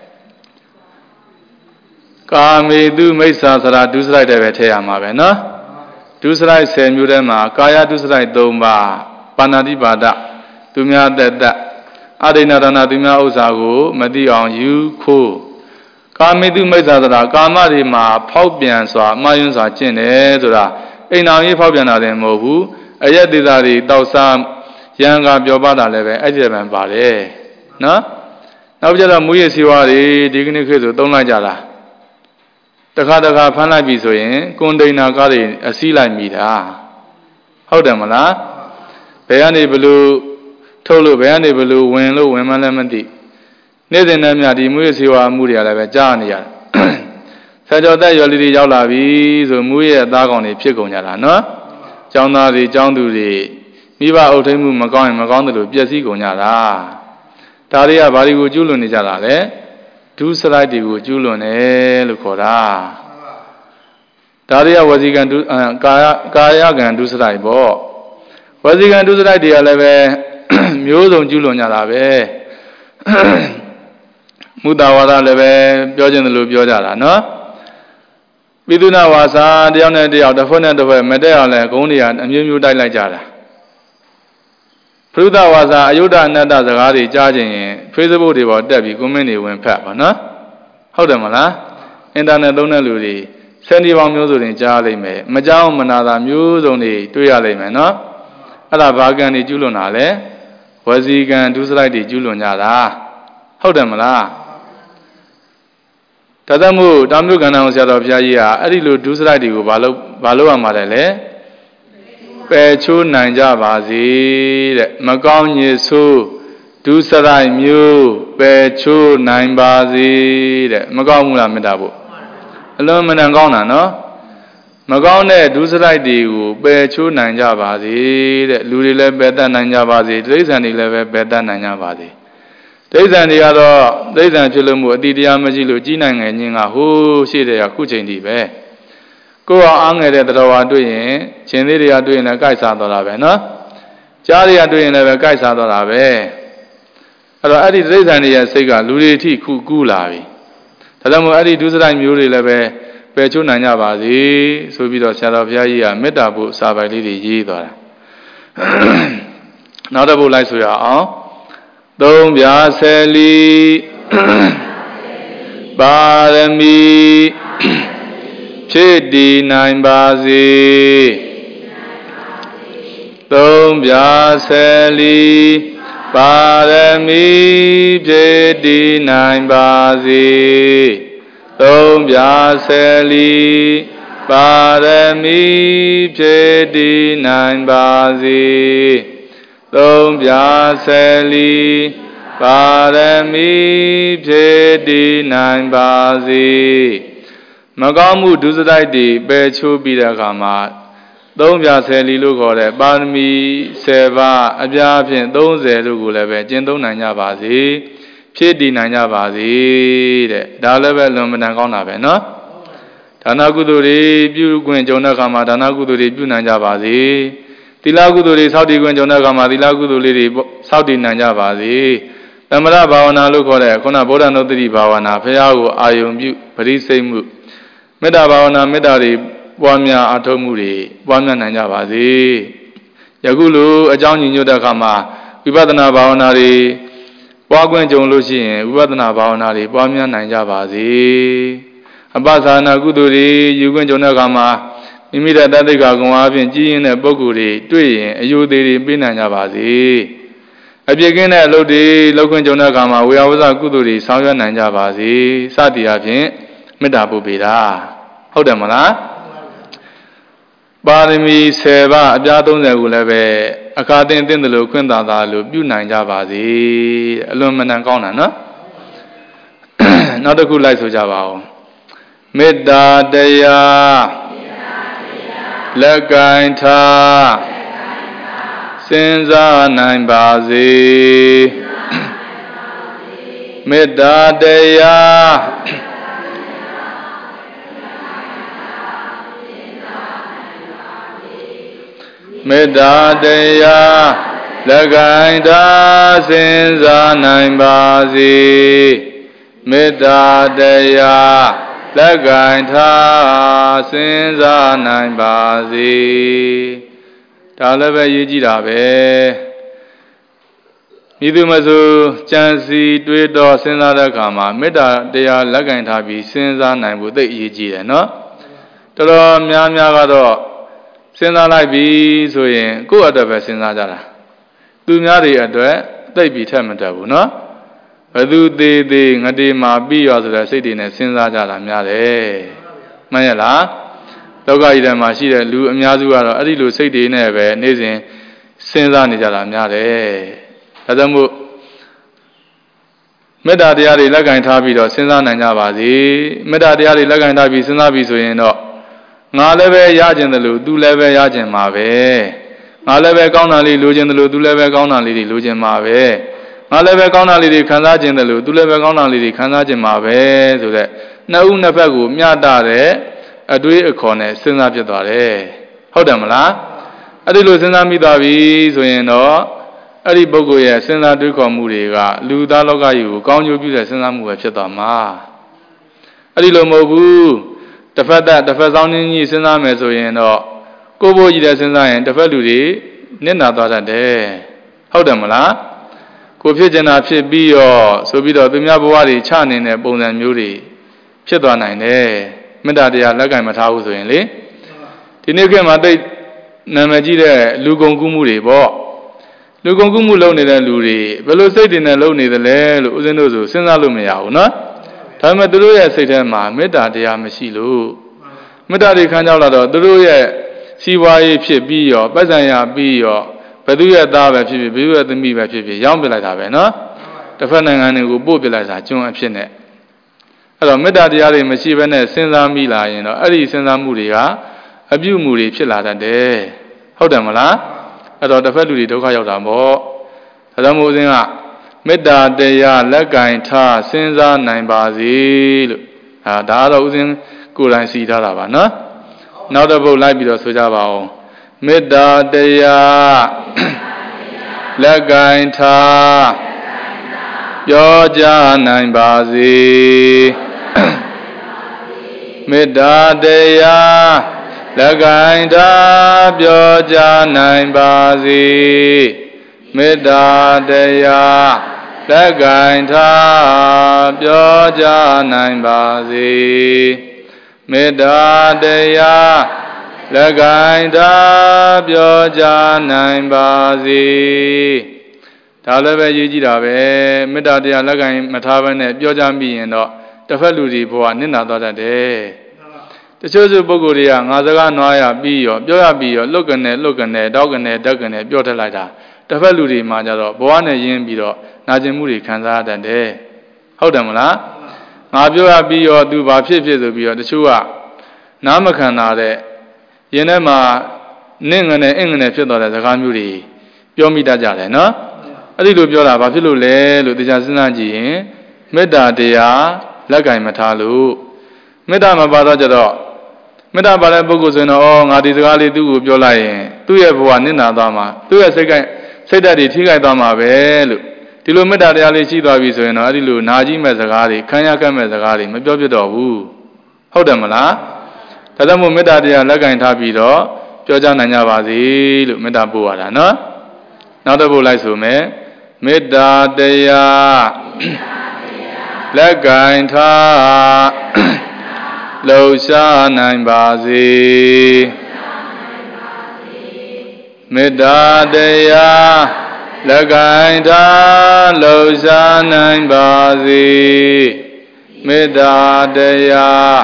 ကာမေတုမိစ္ဆာစရာဒုစရိုက်တယ်ပဲထည့်ရမှာပဲနော်ဒုစရိုက်ဆယ်မျိုးထဲမှာကာယဒုစရိုက်သုံးပါးပါဏာတိပါဒသူများတက်တက်အဒိဏဒါနသူများဥစ္စာကိုမသိအောင်ယူခိုးကာမေတုမိစ္ဆာစရာကာမတွေမှာဖောက်ပြန်စွာအမှားယွင်းစွာကျင့်တယ်ဆိုတာအိမ်တော်ကြီးဖောက်ပြန်တာလည်းမဟုတ်ဘူးအယက်ဒေသတွေတောက်စားရံကပြောပါတာလည်းပဲအဲ့ဒီပံပါတယ်နော်နောက်ကြတော့မူရစီဝါတွေဒီကနေ့ခေတ်ဆိုသုံးလိုက်ကြတာတခါတခါဖမ်းလိုက်ပြီဆိုရင်ကွန်တိန်နာကားတွေအစီးလိုက်မိတာဟုတ်တယ်မလားဘယ်ကနေဘလို့ထုတ်လို့ဘယ်ကနေဘလို့ဝင်လို့ဝင်မှလည်းမသိနေ့စဉ်နဲ့မြဒီမူရစီဝါမှုတွေကလည်းပဲကြားနေရတယ်ဆယ်ကျော်သက်ရွယ်လေးတွေရောက်လာပြီဆိုမူရရဲ့အသားကောင်တွေဖြစ်ကုန်ကြတာနော်ကျောင်းသားတွေကျောင်းသူတွေမိဘအုပ်ထိန်မှုမကောင်းရင်မကောင်းတယ်လို့ပျက်စီးကုန်ကြတာဒါတွေကဘာတွေကိုကျူးလွန်နေကြတာလဲဒုစရိုက်တွေကိုကျူးလွန်တယ်လို့ခေါ်တာဒါတွေကဝစီကံဒုကာယကာယကံဒုစရိုက်ပေါ့ဝစီကံဒုစရိုက်တွေကလည်းပဲမျိုးစုံကျူးလွန်ကြတာပဲမုဒ္ဒဝါဒလည်းပဲပြောခြင်းတယ်လို့ပြောကြတာနော်ပိသုနာဝါစာတယောက်နဲ့တယောက်တစ်ဖက်နဲ့တစ်ဖက်မတည့်အောင်လဲဂုံးတွေကအမျိုးမျိုးတိုက်လိုက်ကြတာပရုဒ္ဒဝါစာအယုဒ္ဓအနတ္တစကားတွေကြားခြင်းရင် Facebook တွေပေါ်တက်ပြီး comment တွေဝင်ဖတ်ပါနော်ဟုတ်တယ်မလားအင်တာနက်သုံးတဲ့လူတွေစင်ဒီပေါင်းမျိုးစုံတွေကြားလိမ့်မယ်မကြောက်မနာတာမျိုးစုံတွေတွေ့ရလိမ့်မယ်နော်အဲ့ဒါဘာကံတွေကျူးလွန်တာလဲဝစီကံဒုစရိုက်တွေကျူးလွန်ကြတာဟုတ်တယ်မလားတသက်မှုတောင်မြုပ်ကန္နာဆရာတော်ဘုရားကြီးကအဲ့ဒီလိုဒုစရိုက်တွေကိုဘာလို့ဘာလို့ရမှာလဲပယ်ချိုးနိုင်ကြပါစေတဲ့မကောင်းညစ်ဆိုးဒုစရိုက်မျိုးပယ်ချိုးနိုင်ပါစေတဲ့မကောင်းဘူးလားမေတ္တာဖို့အလုံးမနံကောင်းတာနော်မကောင်းတဲ့ဒုစရိုက်တွေကိုပယ်ချိုးနိုင်ကြပါစေတဲ့လူတွေလည်းပယ်တတ်နိုင်ကြပါစေတိရစ္ဆာန်တွေလည်းပဲပယ်တတ်နိုင်ကြပါစေတိရစ္ဆာန်တွေကတော့တိရစ္ဆာန်ဖြစ်လို့မှုအတိတရားမရှိလို့ကြီးနိုင်ငယ်ချင်းကဟိုးရှိတဲ့ကခုချိန်ထိပဲကိုယ်အောင်အားငယ်တဲ့တော်ဝါတွေ့ရင်ရှင်သေးတွေကတွေ့ရင်လည်းကြိုက်စားတော့တာပဲနော်ကြားတွေကတွေ့ရင်လည်းပဲကြိုက်စားတော့တာပဲအဲ့တော့အဲ့ဒီတိရစ္ဆာန်တွေရဲ့စိတ်ကလူတွေအထိခုကူးလာပြီဒါကြောင့်မို့အဲ့ဒီဒုစရိုက်မျိုးတွေလည်းပဲပယ်ချိုးနိုင်ကြပါစေဆိုပြီးတော့ဆရာတော်ဘုရားကြီးကမေတ္တာဖို့စာပိုင်လေးတွေရေးသွားတာနောက်တစ်ပုဒ်လိုက်ဆိုရအောင်သုံးပြာဆယ်လီပါရမီဖြစ်တည်နိုင်ပါစေသုံးပြာဆယ်လီပါရမီဖြစ်တည်နိုင်ပါစေသုံးပြာဆယ်လီပါရမီဖြစ်တည်နိုင်ပါစေသုံးပြာဆယ်လီပါရမီဖြစ်တည်နိုင်ပါစေမကောင်းမှုဒုစရိုက်တွေပယ်ချိုးပြီးတဲ့အခါမှာသုံးပြာဆယ်လီလို့ခေါ်တဲ့ပါရမီဆယ်ပါးအပြားဖြင့်သုံးဆယ်တို့ကိုလည်းပဲကျင့်သုံးနိုင်ကြပါစေဖြစ်တည်နိုင်ကြပါစေတဲ့ဒါလည်းပဲလွန်မတန်ကောင်းတာပဲနော်ဒါနကုသိုလ်တွေပြုခွင့်ကြုံတဲ့အခါမှာဒါနကုသိုလ်တွေပြုနိုင်ကြပါစေသီလကုသိုလ်တွေစောင့်တည်ခွင့်ကြုံတဲ့အခါမှာသီလကုသိုလ်လေးတွေစောင့်တည်နိုင်ကြပါစေသမထဘာဝနာလို့ခေါ်တဲ့ခုနဗုဒ္ဓနုတ္တိဘာဝနာဖရာကိုအာယုံပြုပရိစိတ်မှုမေတ္တာဘာဝနာမေတ္တာတွေပွားများအထောက်မှုတွေပွားများနိုင်ကြပါစေယခုလိုအကြောင်းညီညွတ်တဲ့အခါမှာဝိပဿနာဘာဝနာတွေပွားခွင့်ကြုံလို့ရှိရင်ဝိပဿနာဘာဝနာတွေပွားများနိုင်ကြပါစေအပ္ပသာနာကုသိုလ်တွေယူခွင့်ကြုံတဲ့အခါမှာမိမိတဲ့တသိက္ခာကုံအားဖြင့်ကြီးရင်တဲ့ပုဂ္ဂိုလ်တွေတွေ့ရင်အယုသေးတွေပေးနိုင်ကြပါစေအပြည့်ကင်းတဲ့အလုပ်တွေလုပ်ခွင့်ကြုံတဲ့အခါမှာဝေယဝဇကုသိုလ်တွေဆောင်ရွက်နိုင်ကြပါစေစသည်အဖြင့်မေတ္တာပို့ပေးတာဟုတ်တယ်မလားပါရမီဆယ်ပါးအပြားသုံးဆယ်ကိုလည်းပဲအခါတင်တင်တယ်လို့ခွင့်သာသာလို့ပြုနိုင်ကြပါစေအလွန်မနန်ကောင်းတာနော်နောက်တစ်ခုလိုက်ဆိုကြပါဦးမေတ္တာတရားလက်ကင်ထားစဉ်းစားနိုင်ပါစေမေတ္တာတရားမေတ္တာတရားလက်ကင်ထားစဉ်းစားနိုင်ပါစေမေတ္တာတရားလက်ကင်ထားစဉ်းစားနိုင်ပါစေဒါလည်းပဲရေးကြည့်တာပဲဤသူမဆိုကြံစီတွေးတော့စဉ်းစားတဲ့အခါမှာမေတ္တာတရားလက်ကင်ထားပြီးစဉ်းစားနိုင်ဖို့သိအရေးကြီးတယ်နော်တော်တော်များများကတော့စဉ်းစားလိုက်ပြီဆိုရင်ကိုယ့်အတွက်ပဲစဉ်းစားကြတာသူများတွေအတွက်သိပြီးထက်မတက်ဘူးနော်ဘသူသေးသေးငတေမာပြီးရောဆိုတဲ့စိတ်တွေနဲ့စဉ်းစားကြတာများတယ်မှန်ရဲ့လားလောကကြီးထဲမှာရှိတဲ့လူအများစုကတော့အဲ့ဒီလိုစိတ်တွေနဲ့ပဲနေ့စဉ်စဉ်းစားနေကြတာများတယ်ဒါကြောင့်မို့မေတ္တာတရားတွေလက်ကင်ထားပြီးတော့စဉ်းစားနိုင်ကြပါစေမေတ္တာတရားတွေလက်ကင်ထားပြီးစဉ်းစားပြီးဆိုရင်တော့ငါလည်းပဲရကျင်တယ်လို့သူလည်းပဲရကျင်မှာပဲငါလည်းပဲကောင်းတာလေးလိုချင်တယ်လို့သူလည်းပဲကောင်းတာလေးတွေလိုချင်မှာပဲငါလည်းပဲကောင်းတာလေးတွေခံစားခြင်းတယ်လို့သူလည်းပဲကောင်းတာလေးတွေခံစားခြင်းမှာပဲဆိုတဲ့နှစ်ဦးနှစ်ဖက်ကိုမျှတတဲ့အတွေးအခေါ်နဲ့စဉ်းစားဖြစ်သွားတယ်ဟုတ်တယ်မလားအဲ့ဒီလိုစဉ်းစားမိသွားပြီဆိုရင်တော့အဲ့ဒီပုဂ္ဂိုလ်ရဲ့စဉ်းစားတွေးခေါ်မှုတွေကလူသားလောကကြီးကိုကောင်းကျိုးပြုတဲ့စဉ်းစားမှုပဲဖြစ်သွားမှာအဲ့ဒီလိုမဟုတ်ဘူးတစ်ဖက်သက်တစ်ဖက်ဆောင်ချင်းကြီးစဉ်းစားမယ်ဆိုရင်တော့ကိုယ်ဘိုးကြီးတဲ့စဉ်းစားရင်တစ်ဖက်လူတွေနစ်နာသွားတတ်တယ်ဟုတ်တယ်မလားကိုဖြစ်ကျင်တာဖြစ်ပြီးရောဆိုပြီးတော့သူများဘဝတွေချနေတဲ့ပုံစံမျိုးတွေဖြစ်သွားနိုင်တယ်မေတ္တာတရားလက်ကင်မထားဘူးဆိုရင်လေဒီနေ့ခေတ်မှာတိတ်နာမည်ကြီးတဲ့လူကုန်ကူးမှုတွေပေါ့လူကုန်ကူးမှုလုပ်နေတဲ့လူတွေဘယ်လိုစိတ်တွေနဲ့လုပ်နေသလဲလို့ဦးဇင်းတို့ဆိုစဉ်းစားလို့မရဘူးနော်ဒါပေမဲ့သူတို့ရဲ့စိတ်ထဲမှာမေတ္တာတရားမရှိလို့မေတ္တာတွေခံကြောက်လာတော့သူတို့ရဲ့စီးပွားရေးဖြစ်ပြီးရောပတ်စံရပြီးရောဘယ်သူရဲ့သားပဲဖြစ်ဖြစ်ဘယ်သူရဲ့သမီးပဲဖြစ်ဖြစ်ရောင်းပြလိုက်တာပဲနော်တစ်ဖက်နိုင်ငံတွေကိုပို့ပြလိုက်တာကျွန်းအဖြစ်နဲ့အဲ့တော့မေတ္တာတရားတွေမရှိဘဲနဲ့စဉ်းစားမိလာရင်တော့အဲ့ဒီစဉ်းစားမှုတွေကအပြုမှုတွေဖြစ်လာတတ်တယ်ဟုတ်တယ်မလားအဲ့တော့တစ်ဖက်လူတွေဒုက္ခရောက်တာပေါ့ဒါကြောင့်မို့ဦးဇင်းကမေတ္တာတရားလက်ကင်ထားစဉ်းစားနိုင်ပါစေလို့ဟာဒါကတော့ဦးဇင်းကိုယ်တိုင်စီထားတာပါနော်နောက်တစ်ပုဒ်လိုက်ပြီးတော့ဆိုကြပါဦးမေတ္တာတရားလက်ကင်ထားပြောကြနိုင်ပါစေမေတ္တာတရားလက်ကင်ထားပြောကြနိုင်ပါစေမေတ္တာတရားလက်ကင်ထားပြောကြနိုင်ပါစေမေတ္တာတရားလက်ကင်ထားပြောကြနိုင်ပါစေဒါလည်းပဲရေးကြည့်တာပဲမေတ္တာတရားလက်ကင်မထားဘဲနဲ့ပြောကြမိရင်တော့တစ်ဖက်လူတွေဘဝနစ်နာသွားတတ်တယ်တချို့စုပုဂ္ဂိုလ်တွေကငါစကားနွားရပြီးရောပြောရပြီးရောလွတ်ကနေလွတ်ကနေတောက်ကနေတက်ကနေပြောထက်လိုက်တာတစ်ဖက်လူတွေမှာကြတော့ဘဝနဲ့ရင်းပြီးတော့နာကျင်မှုတွေခံစားရတတ်တယ်ဟုတ်တယ်မလားငါပြောရပြီးရောသူဘာဖြစ်ဖြစ်ဆိုပြီးတော့တချို့ကနားမခံတာတဲ့ရင်ထဲမှာနင့်ငနဲ့အင်ငနဲ့ဖြစ်သွားတဲ့စကားမျိုးတွေပြောမိတတ်ကြတယ်နော်အဲ့ဒီလိုပြောတာဘာဖြစ်လို့လဲလို့တရားစဉ်းစားကြည့်ရင်မေတ္တာတရားလက်ကင်မထားလို့မေတ္တာမပါတော့ကြတော့မေတ္တာပါတဲ့ပုဂ္ဂိုလ်ဆိုရင်တော့ဩငါဒီစကားလေးသူ့ကိုပြောလိုက်ရင်သူ့ရဲ့ဘဝနစ်နာသွားမှာသူ့ရဲ့စိတ်ကစိတ်ဓာတ်တွေထိခိုက်သွားမှာပဲလို့ဒီလိုမေတ္တာတရားလေးရှိသွားပြီဆိုရင်တော့အဲ့ဒီလိုနာကြီးမဲ့စကားတွေခံရကက်မဲ့စကားတွေမပြောပြတော့ဘူးဟုတ်တယ်မလားဒါကြောင့်မို့မေတ္တာတရားလက်ကင်ထားပြီးတော့ပြောကြနိုင်ကြပါစေလို့မေတ္တာပို့ရတာနော်နောက်တစ်ပုဒ်လိုက်ဆိုမယ်မေတ္တာတရားလက်ကင်ထားလှူရှားနိုင်ပါစေမေတ္တာတရားလက်ကင်ထားလှူရှားနိုင်ပါစေမေတ္တာတရားလ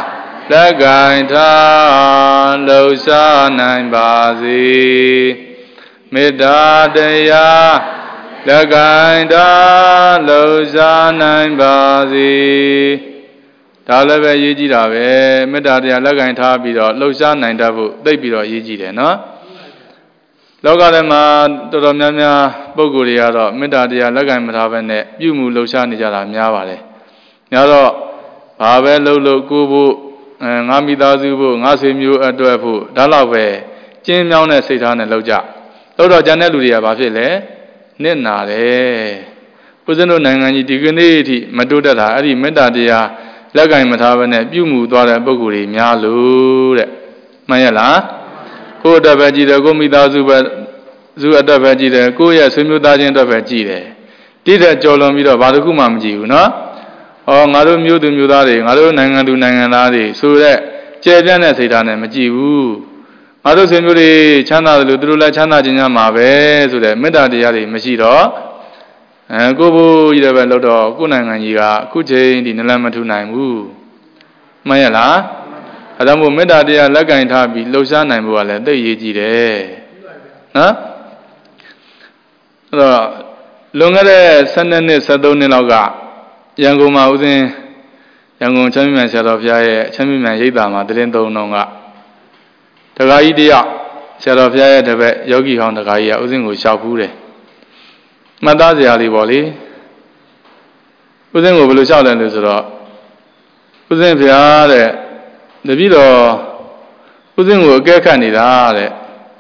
လက်ကိုင်ထားလှူရှားနိုင်ပါစေမေတ္တာတရားလက်ကိုင်ထားလှူရှားနိုင်ပါစေဒါလည်းပဲရေးကြည့်တာပဲမေတ္တာတရားလက်ကိုင်ထားပြီးတော့လှူရှားနိုင်တတ်ဖို့သိပြီးတော့ရေးကြည့်တယ်နော်လောကထဲမှာတော်တော်များများပုဂ္ဂိုလ်တွေကတော့မေတ္တာတရားလက်ကိုင်မထားဘဲနဲ့ပြုမှုလှူရှားနေကြတာများပါတယ်များတော့ဘာပဲလှုပ်လို့ကိုဖို့အဲငါမိသားစုဖို့ငါဆွေမျိုးအတွက်ဖို့ဒါတော့ပဲကျင်းမြောင်းတဲ့စိတ်ထားနဲ့လှုပ်ကြလှုပ်တော့ကျန်တဲ့လူတွေကဘာဖြစ်လဲနစ်နာတယ်ဦးဇင်းတို့နိုင်ငံကြီးဒီကနေ့အထိမတိုးတက်တာအဲ့ဒီမေတ္တာတရားလက်ကင်မထားဘဲနဲ့ပြုမှုသွားတဲ့ပုဂ္ဂိုလ်တွေများလို့တဲ့မှန်ရလားကိုယ့်အတွက်ပဲကြည့်တယ်ကိုယ့်မိသားစုပဲဇူအတွက်ပဲကြည့်တယ်ကိုယ့်ရဲ့ဆွေမျိုးသားချင်းအတွက်ပဲကြည့်တယ်တိတဲ့ကြော်လွန်ပြီးတော့ဘာတစ်ခုမှမကြည့်ဘူးနော်ဩငါတို့မျိုးသူမျိုးသားတွေငါတို့နိုင်ငံသူနိုင်ငံသားတွေဆိုတဲ့ကျယ်ပြန့်တဲ့စိတ်ဓာတ်နဲ့မကြည့်ဘူးငါတို့ဆွေမျိုးတွေချမ်းသာတယ်လို့သူတို့လည်းချမ်းသာခြင်းကြမှာပဲဆိုတဲ့မေတ္တာတရားတွေမရှိတော့အဲကိုဘိုးကြီးလည်းပဲလို့တော့ကိုယ်နိုင်ငံကြီးကအခုချိန်ဒီနလန်မထူနိုင်ဘူးမှန်ရလားအဲဒါမို့မေတ္တာတရားလက်ကင်ထားပြီးလှူရှားနိုင်ဖို့ကလည်းသိရေးကြည့်တယ်နော်အဲ့တော့လွန်ခဲ့တဲ့ဆယ်နှစ်နှစ်ဆက်သုံးနှစ်လောက်ကရန်ကုန်မှာဦးစင်းရန်ကုန်ချမ်းမြေဆရာတော်ဘုရားရဲ့ချမ်းမြေရိပ်သာမှာတရင်သုံးတော်ကတခါကြီးတယောက်ဆရာတော်ဘုရားရဲ့တပည့်ယောဂီဟောင်းတခါကြီးကဦးစင်းကိုလျှောက်ဖူးတယ်မှတ်သားစရာလေးပေါ့လေဦးစင်းကိုဘယ်လိုလျှောက်တယ်လို့ဆိုတော့ဦးစင်းဘုရားတဲ့တပည့်တော်ဦးစင်းကိုအကဲခတ်နေတာတဲ့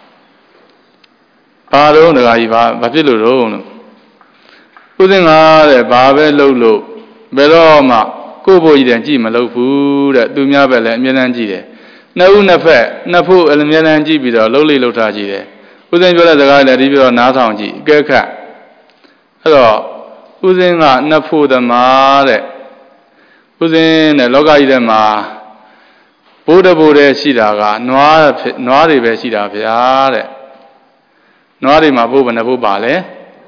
ဘာလို့တခါကြီးဘာဘာဖြစ်လို့တော့လို့ဦးစင်းကတဲ့ဘာပဲလှုပ်လို့ဘယ်တော့မှကိုယ့်ဘိုးကြီးတဲ့ကြည့်မလှုပ်ဘူးတဲ့သူများပဲလည်းအမြဲတမ်းကြည့်တယ်နှစ်ဦးနှစ်ဖက်နှစ်ဖို့အမြဲတမ်းကြည့်ပြီးတော့လှုပ်လေလှုပ်ထားကြည့်တယ်ဦးစင်းပြောတဲ့စကားလည်းဒီပြောတော့နားထောင်ကြည့်အကဲခတ်အဲ့တော့ဦးစင်းကနှစ်ဖို့သမားတဲ့ဦးစင်းတဲ့လောကကြီးထဲမှာဘိုးတဘိုးတည်းရှိတာကနွားနွားတွေပဲရှိတာဗျာတဲ့နွားတွေမှာဘိုးဘယ်နှဘိုးပါလဲ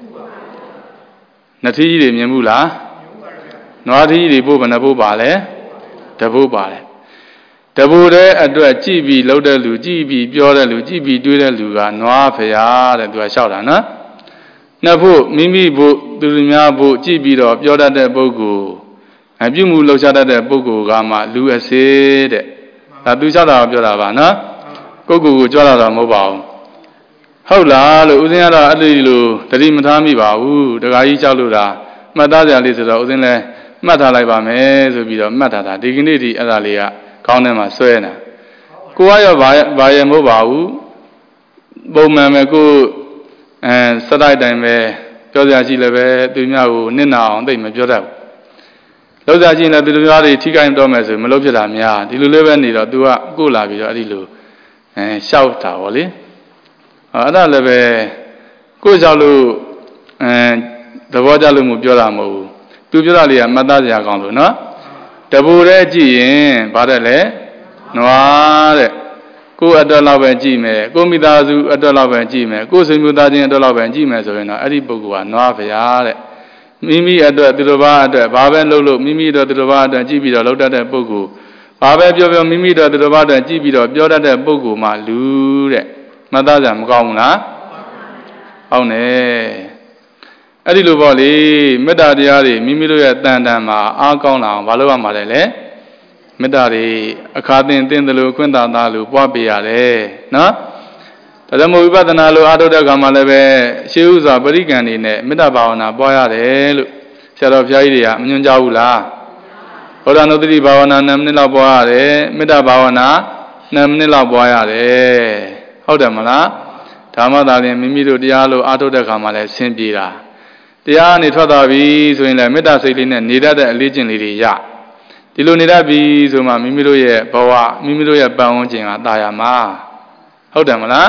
နထီးကြီးတွေမြင်ဘူးလားနွားထီးကြီးတွေဘိုးဘယ်နှဘိုးပါလဲတဘိုးပါတယ်တဘိုးတဲ့အတွက်ကြည့်ပြီးလှုပ်တဲ့လူကြည့်ပြီးပြောတဲ့လူကြည့်ပြီးတွေးတဲ့လူကနွားဖရာတဲ့သူကလျှောက်တာနော်နှစ်ဖို့မိမိဖို့သူများဖို့ကြည့်ပြီးတော့ပြောတတ်တဲ့ပုဂ္ဂိုလ်အပြုမှုလှုပ်ရှားတတ်တဲ့ပုဂ္ဂိုလ်ကမှလူအစေးတဲ့ဒါသူလျှောက်တာပြောတာပါနော်ကိုယ့်ကိုယ်ကိုကြွလာတာမဟုတ်ပါဘူးဟုတ်လားလို့ဦးဇင်းကတော့အဲ့ဒီလိုတတိမထားမိပါဘူးတခါကြီးလျှောက်လို့တာမှတ်သားစရာလေးဆိုတော့ဦးဇင်းလည်းမှတ်ထားလိုက်ပါမယ်ဆိုပြီးတော့မှတ်ထားတာဒီကနေ့ဒီအဲ့ဒါလေးကခေါင်းထဲမှာဆွဲနေတာကိုကရောဘာဘာရမဟုတ်ပါဘူးပုံမှန်ပဲကိုအဲစတိုက်တိုင်းပဲပြောစရာရှိလည်းပဲသူများကိုနစ်နာအောင်သိမပြောတတ်ဘူးလောက်စရာရှိရင်လည်းသူတို့များတွေထိခိုက်တော့မယ်ဆိုမလုပ်ဖြစ်တာများဒီလိုလေးပဲနေတော့ तू ကကိုလာပြီးတော့အဲ့ဒီလိုအဲရှောက်တာဗောလေအဲ့ဒါလည်းပဲကိုလျှောက်လို့အဲသဘောကျလို့မှပြောတာမဟုတ်ဘူးသူပြောတာလေးကမှတ်သားစရာကောင်းလို့နော်တပူတဲ့ကြည့်ရင်ဗါတဲ့လေနွားတဲ့ကိုအတွက်လောက်ပဲကြည့်မယ်ကိုမိသားစုအတွက်လောက်ပဲကြည့်မယ်ကိုဆွေမျိုးသားချင်းအတွက်လောက်ပဲကြည့်မယ်ဆိုရင်တော့အဲ့ဒီပုဂ္ဂိုလ်ကနွားဖရာတဲ့မိမိအတွက်သူတော်ဘာအတွက်ဘာပဲလုပ်လို့မိမိအတွက်သူတော်ဘာအတွက်ကြည့်ပြီးတော့လုပ်တတ်တဲ့ပုဂ္ဂိုလ်ဘာပဲပြောပြောမိမိအတွက်သူတော်ဘာအတွက်ကြည့်ပြီးတော့ပြောတတ်တဲ့ပုဂ္ဂိုလ်မှလူတဲ့မှတ်သားစရာမကောင်းဘူးလားဟုတ်နေအဲ့ဒီလိုပေါ့လေမေတ္တာတရားတွေမိမိတို့ရဲ့တန်တန်မှာအားကောင်းလာအောင်မလုပ်ရမှာလဲမေတ္တာတွေအခါသင်သင်တယ်လို့ခွင့်သာသားလို့ပွားပေးရတယ်နော်ဒါကြောင့်မို့ဝိပဿနာလို့အားထုတ်တဲ့အခါမှာလည်းပဲရှေးဥစွာပရိကံနေနဲ့မေတ္တာဘာဝနာပွားရတယ်လို့ဆရာတော်ဘုရားကြီးတွေကမညွှန်ကြားဘူးလားဘုရားနုတ္တိဘာဝနာနှစ်မိနစ်လောက်ပွားရတယ်မေတ္တာဘာဝနာနှစ်မိနစ်လောက်ပွားရတယ်ဟုတ်တယ်မလားဒါမှသာလျှင်မိမိတို့တရားလို့အားထုတ်တဲ့အခါမှာလည်းဆင်းပြေတာတရားကနေထွက်သွားပြီဆိုရင်လည်းမေတ္တာစိတ်လေးနဲ့နေတတ်တဲ့အလေးကျင့်လေးတွေရဒီလိုနေတတ်ပြီဆိုမှမိမိတို့ရဲ့ဘဝမိမိတို့ရဲ့ပတ်ဝန်းကျင်ကตายရမှာဟုတ်တယ်မလား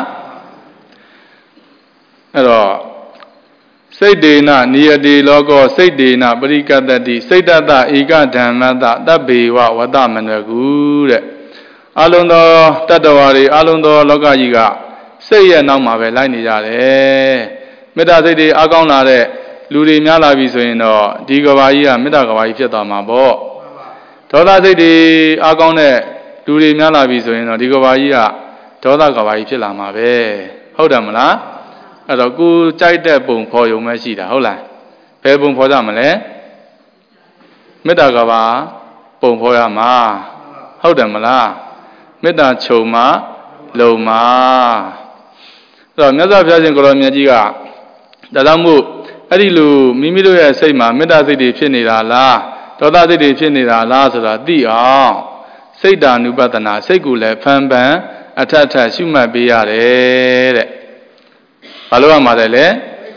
အဲ့တော့စိတ်ဒေနနိယတိလောကောစိတ်ဒေနပရိကတ္တိစိတ်တတဧကဓမ္မတတဗ္ဗေဝဝတ္တမနကုတဲ့အလုံးသောတတ္တဝါတွေအလုံးသောလောကကြီးကစိတ်ရဲ့နောက်မှာပဲလိုက်နေကြတယ်မေတ္တာစိတ်တွေအကောင်းလာတဲ့လူတွေများလာပြီဆိုရင်တော့ဒီကဘာကြီးကမေတ္တာကဘာကြီးဖြစ်သွားမှာပေါ့ဒေါသစိတ်တွေအကောင်းတဲ့လူတွေများလာပြီဆိုရင်တော့ဒီကဘာကြီးကဒေါသကဘာကြီးဖြစ်လာမှာပဲဟုတ်တယ်မလားအဲ့တော့ကိုကြိုက်တဲ့ပုံဖော်ရုံပဲရှိတာဟုတ်လားဘယ်ပုံဖော်ကြမလဲမေတ္တာကဘာပုံဖော်ရမှာဟုတ်တယ်မလားမေတ္တာချုံမှာလုံမှာအဲ့တော့မြတ်စွာဘုရားရှင်ကိုရောမြတ်ကြီးကဒါကြောင့်မို့အဲ့ဒီလိုမိမိတို့ရဲ့စိတ်မှာမေတ္တာစိတ်တွေဖြစ်နေတာလားဒေါသစိတ်တွေဖြစ်နေတာလားဆိုတာသိအောင်စိတ်ဓာနုပဒနာစိတ်ကိုလည်းဖန်ဖန်အထက်ထက်ရှုမှတ်ပေးရတယ်တဲ့ဘာလို့ရမှာလဲလဲ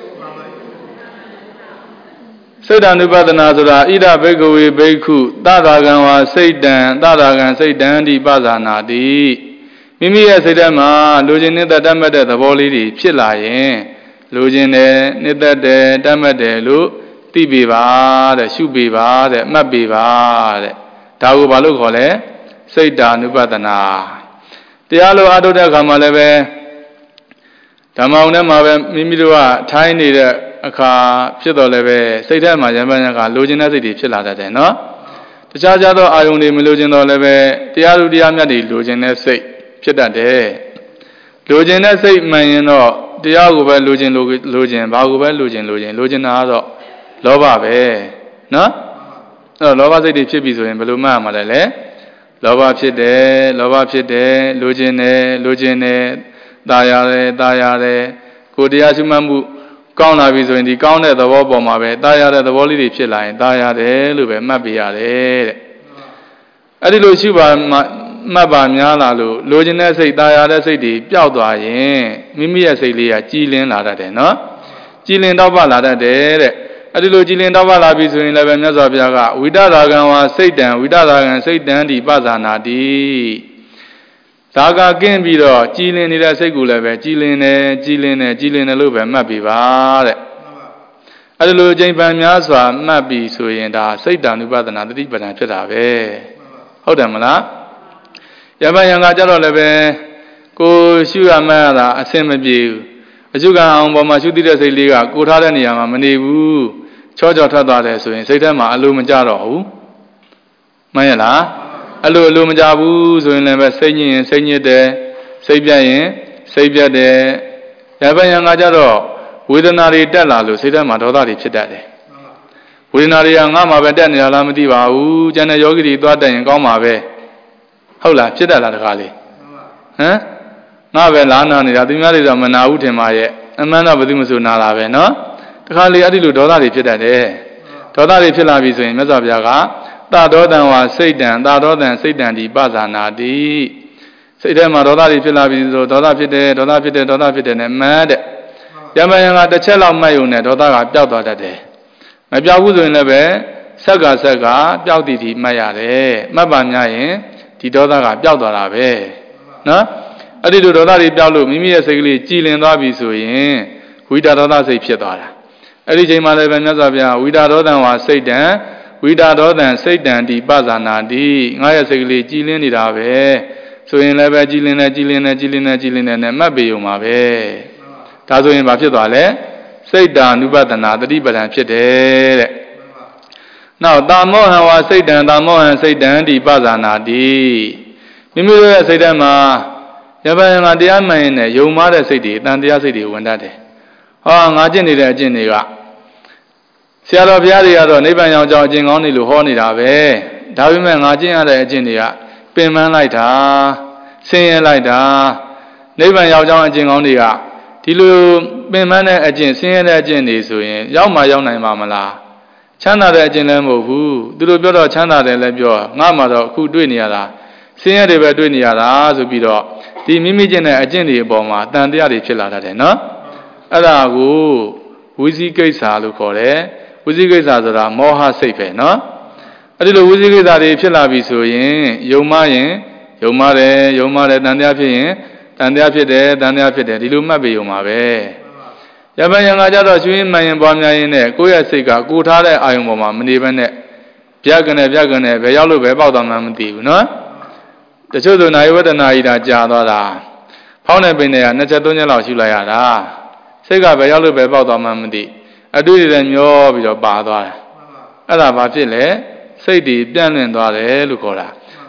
စိတ်ဓာနုပဒနာဆိုတာဣဒဘိက္ခဝေဘိက္ခုသဒ္ဒါကံဝါစိတ်တံသဒ္ဒါကံစိတ်တံဒီပဇာနာတိမိမိရဲ့စိတ်ထဲမှာလိုချင်နေတဲ့တတ်မှတ်တဲ့သဘောလေးတွေဖြစ်လာရင်လိုချင်တယ်နှစ်သက်တယ်တတ်မှတ်တယ်လို့သိပေပါတဲ့ရှုပေပါတဲ့အမှတ်ပေပါတဲ့ဒါကိုဘာလို့ခေါ်လဲစိတ်ဓာနုပဒနာတရားလိုအားထုတ်တဲ့အခါမှာလည်းပဲဓမ္မအောင်ထဲမှာပဲမိမိတို့ကထိုင်းနေတဲ့အခါဖြစ်တော်လည်းပဲစိတ်ထဲမှာရံပန်းရံကလိုချင်တဲ့စိတ်တွေဖြစ်လာတတ်တယ်နော်တခြားခြားသောအာယုန်တွေမလိုချင်တော့လည်းပဲတရားလူတရားမြတ်တွေလိုချင်တဲ့စိတ်ဖြစ်တတ်တယ်လိုချင်တဲ့စိတ်မှန်ရင်တော့တရားကိုပဲလိုချင်လိုလိုချင်ဘာကိုပဲလိုချင်လိုချင်လိုချင်တာကတော့လောဘပဲနော်အဲ့တော့လောဘစိတ်တွေဖြစ်ပြီဆိုရင်ဘယ်လိုမှတ်ရမှာလဲလဲလောဘဖြစ်တယ်လောဘဖြစ်တယ်လိုချင်တယ်လိုချင်တယ်ตายရတယ်ตายရတယ်ကိုတရားရှုမှတ်မှုကောင်းလာပြီဆိုရင်ဒီကောင်းတဲ့သဘောပေါ်မှာပဲตายရတဲ့သဘောလေးတွေဖြစ်လာရင်ตายရတယ်လို့ပဲမှတ်ပြရတယ်တဲ့အဲ့ဒီလိုရှုပါမှတ်ပါများလာလို့လိုချင်တဲ့စိတ်ตายရတဲ့စိတ်တွေပျောက်သွားရင်မိမိရဲ့စိတ်လေးကကြည်လင်းလာတတ်တယ်နော်ကြည်လင်းတော့ပါလာတတ်တယ်တဲ့အဲ့ဒီလိုကြည်လင်တော့ပါလာပြီဆိုရင်လည်းပဲမြတ်စွာဘုရားကဝိတရာဂံဝါစိတ်တံဝိတရာဂံစိတ်တံဒီပဇာနာတိဒါကကင်းပြီးတော့ကြည်လင်နေတဲ့စိတ်ကိုလည်းပဲကြည်လင်တယ်ကြည်လင်တယ်ကြည်လင်တယ်လို့ပဲမှတ်ပြီးပါတဲ့အဲ့ဒီလိုအကျင့်ပံများစွာမှတ်ပြီးဆိုရင်ဒါစိတ်တံဥပဒနာတတိပဒံဖြစ်တာပဲဟုတ်တယ်မလားယမယံကကြတော့လည်းပဲကိုရှုရမှန်းရတာအဆင်မပြေဘူးအကျုကံအောင်ပေါ်မှာရှုသိတဲ့စိတ်လေးကကိုထားတဲ့နေရာမှာမနေဘူးချောချောထွက်သွားတယ်ဆိုရင်စိတ်ထဲမှာအလိုမကျတော့ဘူးမှန်ရဲ့လားအလိုအလိုမကျဘူးဆိုရင်လည်းပဲစိတ်ညစ်ရင်စိတ်ညစ်တယ်စိတ်ပြတ်ရင်စိတ်ပြတ်တယ်ဒါပဲရံကကြတော့ဝေဒနာတွေတက်လာလို့စိတ်ထဲမှာဒေါသတွေဖြစ်တတ်တယ်ဝေဒနာတွေကငါ့မှာပဲတက်နေတာလားမသိပါဘူးကျန်တဲ့ယောဂီတွေသွားတက်ရင်ကောင်းမှာပဲဟုတ်လားဖြစ်တတ်လားတခါလေးဟမ်ငါပဲလာနာနေတာသူများတွေတော့မနာဘူးထင်ပါရဲ့အမှန်တော့ဘယ်သူမှမဆိုနာတာပဲနော်တခါလေအဲ့ဒီလိုဒေါသတွေဖြစ်တတ်တယ်ဒေါသတွေဖြစ်လာပြီဆိုရင်မြတ်စွာဘုရားကသာဒေါတံဝါစိတ်တံသာဒေါတံစိတ်တံဒီပဇာနာတိစိတ်ထဲမှာဒေါသတွေဖြစ်လာပြီဆိုဒေါသဖြစ်တယ်ဒေါသဖြစ်တယ်ဒေါသဖြစ်တယ်နဲ့မှတ်တဲ့ယမယံကတစ်ချက်လောက်မှတ်ယုံနဲ့ဒေါသကပျောက်သွားတတ်တယ်မပျောက်ဘူးဆိုရင်လည်းပဲဆက်ကဆက်ကပျောက်တည်တည်မှတ်ရတယ်မှတ်ပါများရင်ဒီဒေါသကပျောက်သွားတာပဲနော်အဲ့ဒီလိုဒေါသတွေပျောက်လို့မိမိရဲ့စိတ်ကလေးကြည်လင်သွားပြီဆိုရင်ဝိတာဒေါသစိတ်ဖြစ်သွားတာအဲ့ဒီချိန်မှာလည်းပဲမြတ်စွာဘုရားဝိတာဒေါသံဝါစိတ်တံဝိတာဒေါသံစိတ်တံဒီပဇာနာတိငါရဲ့စိတ်ကလေးကြည်လင်နေတာပဲဆိုရင်လည်းပဲကြည်လင်နေကြည်လင်နေကြည်လင်နေကြည်လင်နေနဲ့မှတ်ပေုံပါပဲဒါဆိုရင်ဘာဖြစ်သွားလဲစိတ်တံ ानु ပဒနာတတိပဒံဖြစ်တယ်တဲ့နောက်တာမောဟံဝါစိတ်တံတာမောဟံစိတ်တံဒီပဇာနာတိမိမိတို့ရဲ့စိတ်ထဲမှာယပန်ကတရားမှန်ရင်လည်းယုံမားတဲ့စိတ်တွေတန်တရားစိတ်တွေဝင်တတ်တယ်ဟောငါကျင့်နေတဲ့အကျင့်တွေကဆရာတော်ဘုရားတွေကတော့နိဗ္ဗာန်ရောက်ကြောင်းအကျင့်ကောင်းတွေလို့ဟောနေတာပဲဒါပေမဲ့ငါကျင့်ရတဲ့အကျင့်တွေကပင်ပန်းလိုက်တာဆင်းရဲလိုက်တာနိဗ္ဗာန်ရောက်ကြောင်းအကျင့်ကောင်းတွေကဒီလိုပင်ပန်းတဲ့အကျင့်ဆင်းရဲတဲ့အကျင့်တွေဆိုရင်ရောက်မှရောက်နိုင်မှာမလားချမ်းသာတဲ့အကျင့်လည်းမဟုတ်ဘူးသူတို့ပြောတော့ချမ်းသာတယ်လည်းပြောငါမှတော့အခုတွေ့နေရတာဆင်းရဲတွေပဲတွေ့နေရတာဆိုပြီးတော့ဒီမိမိကျင့်တဲ့အကျင့်တွေအပေါ်မှာတန်တရားတွေဖြစ်လာတတ်တယ်နော်အဲ့ဒါကိုဝိဇိကိစ္စလို့ခေါ်တယ်ဝိဇိကိစ္စဆိုတာမောဟစိတ်ပဲနော်အဲ့ဒီလိုဝိဇိကိစ္စတွေဖြစ်လာပြီဆိုရင်ယုံမရင်ယုံမတယ်ယုံမတယ်တန်တရားဖြစ်ရင်တန်တရားဖြစ်တယ်တန်တရားဖြစ်တယ်ဒီလိုမှတ်ပြီးယုံမှာပဲယပန်ယံကကြတော့ကျွင်းမှန်ရင်ပွားများရင်နဲ့ကိုယ့်ရဲ့စိတ်ကကိုထားတဲ့အာယုံပေါ်မှာမနေဘဲနဲ့ပြက်ကနေပြက်ကနေဘယ်ရောက်လို့ပဲပေါက်သွားမှမသိဘူးနော်တချို့ဆိုနိုင်ဝတ္တနာဤတာကြာသွားတာဖောင်းတဲ့ပင်တွေကနှစ်ချက်သုံးချက်လောက်ရှုလိုက်ရတာစိတ်ကဘယ်ရောက်လို့ပဲပေါက်သွားမှမသိအတွေ့အကြုံမျောပြီးတော့ပါသွားတယ်အဲ့ဒါဘာဖြစ်လဲစိတ်တွေပြန့်လွင့်သွားတယ်လို့ခေါ်တာ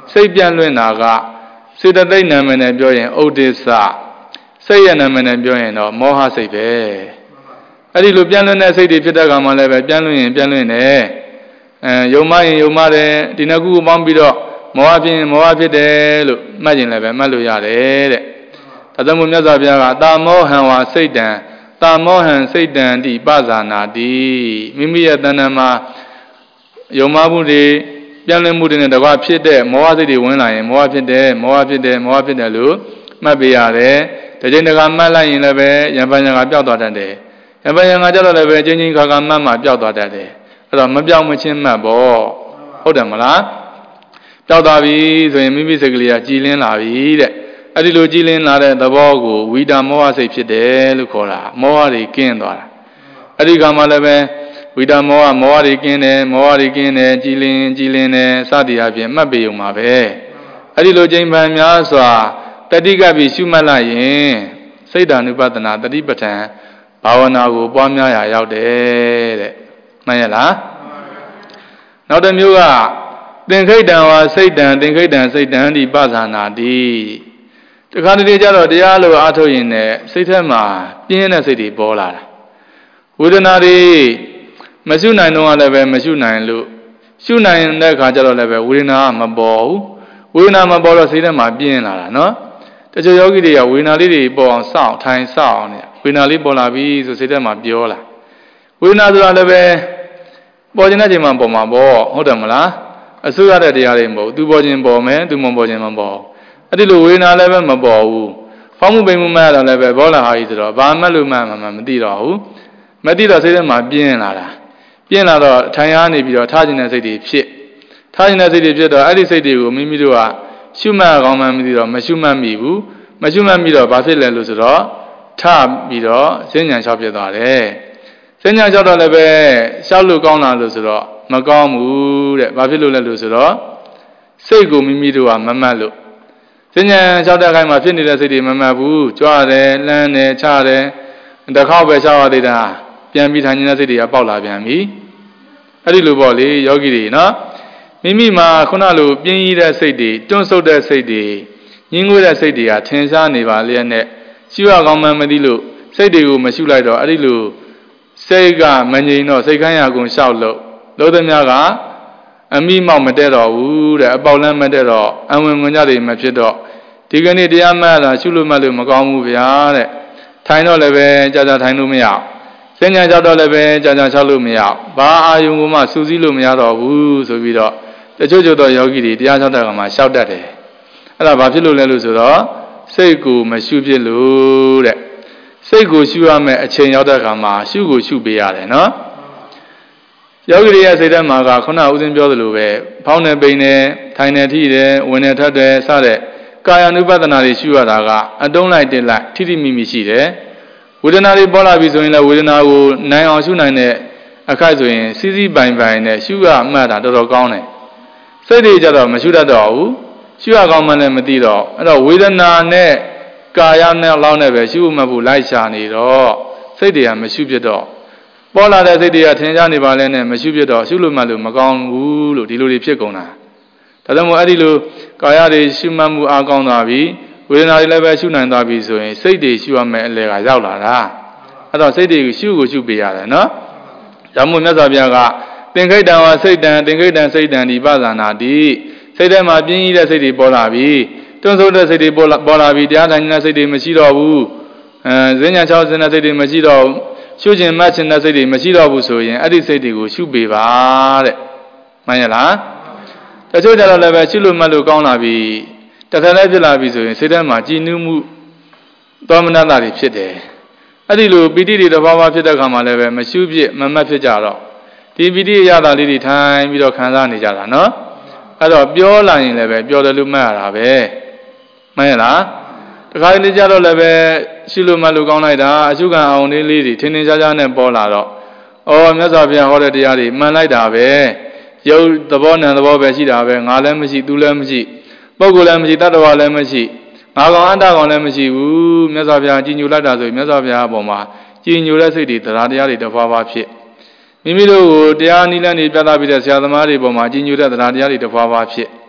စိတ်ပြန်လွင့်တာကစေတသိက်နာမည်နဲ့ပြောရင်ဥဒိစ္စစိတ်ရဲ့နာမည်နဲ့ပြောရင်တော့မောဟစိတ်ပဲအဲ့ဒီလိုပြန်လွင့်တဲ့စိတ်တွေဖြစ်တဲ့အခါမှာလည်းပဲပြန်လွင့်ရင်ပြန်လွင့်တယ်အဲယုံမရင်ယုံမတယ်ဒီနှစ်ခုကိုပေါင်းပြီးတော့မောဟဖြစ်ရင်မောဟဖြစ်တယ်လို့မှတ်ရင်လည်းပဲမှတ်လို့ရတယ်တဲ့ဒါကြောင့်မို့မြတ်စွာဘုရားကတာမောဟံဝါစိတ်တံတာမောဟံစိတ်တံတိပဇာနာတိမိမိရဲ့တဏ္ဍာမှာယုံမမှုတွေပြန်လည်မှုတွေနဲ့တကွဖြစ်တဲ့မောဟစိတ်တွေဝင်လာရင်မောဟဖြစ်တယ်မောဟဖြစ်တယ်မောဟဖြစ်တယ်လို့မှတ်ပေးရတယ်ဒီချိန်တကမှတ်လိုက်ရင်လည်းပဲယံပညာကပျောက်သွားတတ်တယ်ယံပညာကကြတော့လည်းပဲချင်းချင်းခါခါမှတ်မှပျောက်သွားတတ်တယ်အဲ့တော့မပျောက်မချင်းမှတ်ပေါ့ဟုတ်တယ်မလားပျောက်သွားပြီဆိုရင်မိမိစိတ်ကလေးကကြည်လင်းလာပြီတဲ့အဲ့ဒီလိုကြည်လင်းလာတဲ့သဘောကိုဝိတာမောဟစိတ်ဖြစ်တယ်လို့ခေါ်တာမောဟတွေကင်းသွားတာအဲ့ဒီကမှလည်းပဲဝိတာမောဟမောဟတွေကင်းတယ်မောဟတွေကင်းတယ်ကြည်လင်းကြည်လင်းတယ်စသည်အပြင်မှတ်ပေုံပါပဲအဲ့ဒီလိုချိန်ပန်များစွာတတိကပြီးရှုမှတ်လိုက်ရင်စိတ်ဓာနုပဒနာတတိပဋ္ဌာန်ဘာဝနာကိုပွားများရာရောက်တယ်တဲ့မှန်ရဲ့လားနောက်တစ်မျိုးကသင်္ခိတံဝါစိတ်တံသင်္ခိတံစိတ်တံဒီပဇာနာတိတခါတလေကျတော့တရားလိုအားထုတ်ရင်လည်းစိတ်ထဲမှာပြင်းတဲ့စိတ်တွေပေါ်လာတာဝေဒနာတွေမရှုနိုင်တော့လည်းပဲမရှုနိုင်လို့ရှုနိုင်တဲ့အခါကျတော့လည်းပဲဝေဒနာမပေါ်ဘူးဝေဒနာမပေါ်တော့စိတ်ထဲမှာပြင်းလာတာနော်တချို့ယောဂီတွေကဝေဒနာလေးတွေပေါ်အောင်စောင့်ထိုင်စောင့်နေဝေဒနာလေးပေါ်လာပြီဆိုစိတ်ထဲမှာပြောလာဝေဒနာဆိုတာလည်းပဲပေါ်ခြင်းတဲ့ချိန်မှာပေါ်မှာပေါ့ဟုတ်တယ်မလားအစိုးရတဲ့တရားတွေမဟုတ်သူပေါ်ခြင်းပေါ်မယ်သူမပေါ်ခြင်းမပေါ်အဲ့ဒီလိုဝေဒနာလည်းပဲမပေါ်ဘူးဖောင်းမှုပိန်မှုမှရတာလည်းပဲဘောလာဟာကြီးဆိုတော့ဘာမှလို့မှမှမသိတော့ဘူးမသိတော့စိတ်ထဲမှာပြင်းလာတာပြင်းလာတော့ထိုင်ရနေပြီးတော့ထားခြင်းတဲ့စိတ်တွေဖြစ်ထားခြင်းတဲ့စိတ်တွေဖြစ်တော့အဲ့ဒီစိတ်တွေကိုမိမိတို့ကရှုမှတ်ကောင်းမှမသိတော့မရှုမှတ်မိဘူးမရှုမှတ်မိတော့ဘာဖြစ်လဲလို့ဆိုတော့ထပြီးတော့စဉ်းဉဏ်လျှောက်ဖြစ်သွားတယ်စဉ်းဉဏ်လျှောက်တော့လည်းပဲလျှောက်လို့ကောင်းလာလို့ဆိုတော့မကောင်းဘူးတဲ့ဘာဖြစ်လို့လဲလို့ဆိုတော့စိတ်ကိုမိမိတို့ကမမှတ်လို့စဉ်းဉဏ်လျှောက်တဲ့ခိုင်းမှာဖြစ်နေတဲ့စိတ်တွေမမှတ်ဘူးကြွားတယ်လှမ်းတယ်ချတယ်တစ်ခေါက်ပဲလျှောက်ရသေးတာပြန်ပြီးထိုင်နေတဲ့စိတ်တွေကပေါက်လာပြန်ပြီအဲ့ဒီလိုပေါ့လေယောဂီတွေနော်မိမိမှာခုနလိုပြင်းရတဲ့စိတ်တွေတွန့်ဆုတ်တဲ့စိတ်တွေညှင်းငွေ့တဲ့စိတ်တွေကထင်ရှားနေပါလျက်နဲ့ရှုရကောင်းမှမသိလို့စိတ်တွေကိုမရှုလိုက်တော့အဲ့ဒီလိုစိတ်ကမငြိမ်တော့စိတ်ခိုင်းရကုန်လျှောက်လို့လို့သမျှကအမိမောက်မတက်တော့ဘူးတဲ့အပေါက်လမ်းမတက်တော့အဝင်ဝင်ကြတွေမဖြစ်တော့ဒီကနေ့တရားမှတ်တာရှုလို့မှတ်လို့မကောင်းဘူးဗျာတဲ့ထိုင်တော့လည်းပဲကြာကြာထိုင်လို့မရစဉ္ညာကြောက်တော့လည်းပဲကြာကြာချောက်လို့မရဘာအာယုံကမှစူးစီးလို့မရတော့ဘူးဆိုပြီးတော့တချို့ချို့သောယောဂီတွေတရားချောက်တဲ့အခါမှာရှောက်တတ်တယ်အဲ့ဒါဘာဖြစ်လို့လဲလို့ဆိုတော့စိတ်ကိုမရှုဖြစ်လို့တဲ့စိတ်ကိုရှုရမယ်အချိန်ရောက်တဲ့အခါမှာရှုကိုရှုပေးရတယ်နော်ယောဂီတွေရဲ့စိတ်ထဲမှာကခုနဦးစင်းပြောသလိုပဲဖောင်းနေပိန်နေထိုင်နေထိတယ်ဝင်နေထက်တယ်စတဲ့ကာယ ानु ပဒနာတွေရှုရတာကအတုံးလိုက်တက်လိုက်ထိထိမိမိရှိတယ်ဝေဒနာတွေပေါ်လာပြီဆိုရင်လည်းဝေဒနာကိုနိုင်အောင်ရှုနိုင်တဲ့အခိုက်ဆိုရင်စီးစီးပိုင်ပိုင်နဲ့ရှုရမှတ်တာတော်တော်ကောင်းတယ်စိတ်တွေကြတော့မရှုတတ်တော့ဘူးရှုရကောင်းမှလည်းမသိတော့အဲ့တော့ဝေဒနာနဲ့ကာယနဲ့လောက်နဲ့ပဲရှုမှတ်ဖို့လိုက်ရှာနေတော့စိတ်တွေကမရှုဖြစ်တော့ပေါ်လာတဲ့စိတ်တွေကထင်ရှားနေပါလဲနဲ့မရှုဖြစ်တော့ရှုလို့မှလို့မကောင်းဘူးလို့ဒီလိုတွေဖြစ်ကုန်တာဒါကြောင့်မို့အဲ့ဒီလိုကာယတွေရှုမှတ်မှုအားကောင်းသွားပြီဝေဒနာတွေလည်းပဲရှုနိုင်သွားပြီဆိုရင်စိတ်တွေရှုရမယ်အလေကရောက်လာတာအဲ့တော့စိတ်တွေကိုရှုကိုရှုပေးရတယ်နော်ဒါမှမဟုတ်မြတ်စွာဘုရားကသင်္ခိတံဝါစိတ်တံသင်္ခိတံစိတ်တံဒီပဇာနာတိစိတ်ထဲမှာပြင်းကြီးတဲ့စိတ်တွေပေါ်လာပြီတွန်းဆုတ်တဲ့စိတ်တွေပေါ်လာပေါ်လာပြီတရားထိုင်နေတဲ့စိတ်တွေမရှိတော့ဘူးအဲဈဉ္ညာ၆စင်တဲ့စိတ်တွေမရှိတော့ဘူးရှုခြင်းမှတ်ခြင်းတဲ့စိတ်တွေမရှိတော့ဘူးဆိုရင်အဲ့ဒီစိတ်တွေကိုရှုပေးပါတဲ့မှန်ရလားတချို့ကြတော့လည်းပဲရှုလို့မှတ်လို့ကောင်းလာပြီတခါလဲဖြစ်လာပြီဆိုရင်စိတ်ထဲမှာကြည်နူးမှုသောမနတာတွေဖြစ်တယ်အဲ့ဒီလိုပီတိတွေတစ်ပါးပါးဖြစ်တဲ့အခါမှာလည်းပဲမရှုဖြစ်မမှတ်ဖြစ်ကြတော့ဒီပီတိရတာလေးတွေထိုင်ပြီးတော့ခံစားနေကြတာနော်အဲ့တော့ပြောလာရင်လည်းပဲပြောတယ်လို့မှတ်ရတာပဲမှန်ရလားတခါလေကြတော့လည်းပဲရှုလို့မှတ်လို့ကောင်းလိုက်တာအရှုခံအောင်လေးလေးတွေထင်းထင်းရှားရှားနဲ့ပေါ်လာတော့ဩမြတ်စွာဘုရားဟောတဲ့တရားတွေမှန်လိုက်တာပဲရုပ်သဘောနဲ့သဘောပဲရှိတာပဲငါလည်းမရှိသူလည်းမရှိပုဂ္ဂိုလ်လည်းမရှိတတ္တဝါလည်းမရှိငါကောင်အတ္တကောင်လည်းမရှိဘူးမြတ်စွာဘုရားကြီးညိုလိုက်တာဆိုရင်မြတ်စွာဘုရားအပေါ်မှာကြီးညိုတဲ့စိတ်တွေတရားတရားတွေတစ်ပါးပါးဖြစ်မိမိတို့ကိုတရားနိလန်းနေပြသပြီးတဲ့ဆရာသမားတွေပေါ်မှာကြီးညိုတဲ့တရားတရားတွေတစ်ပါးပါးဖြစ်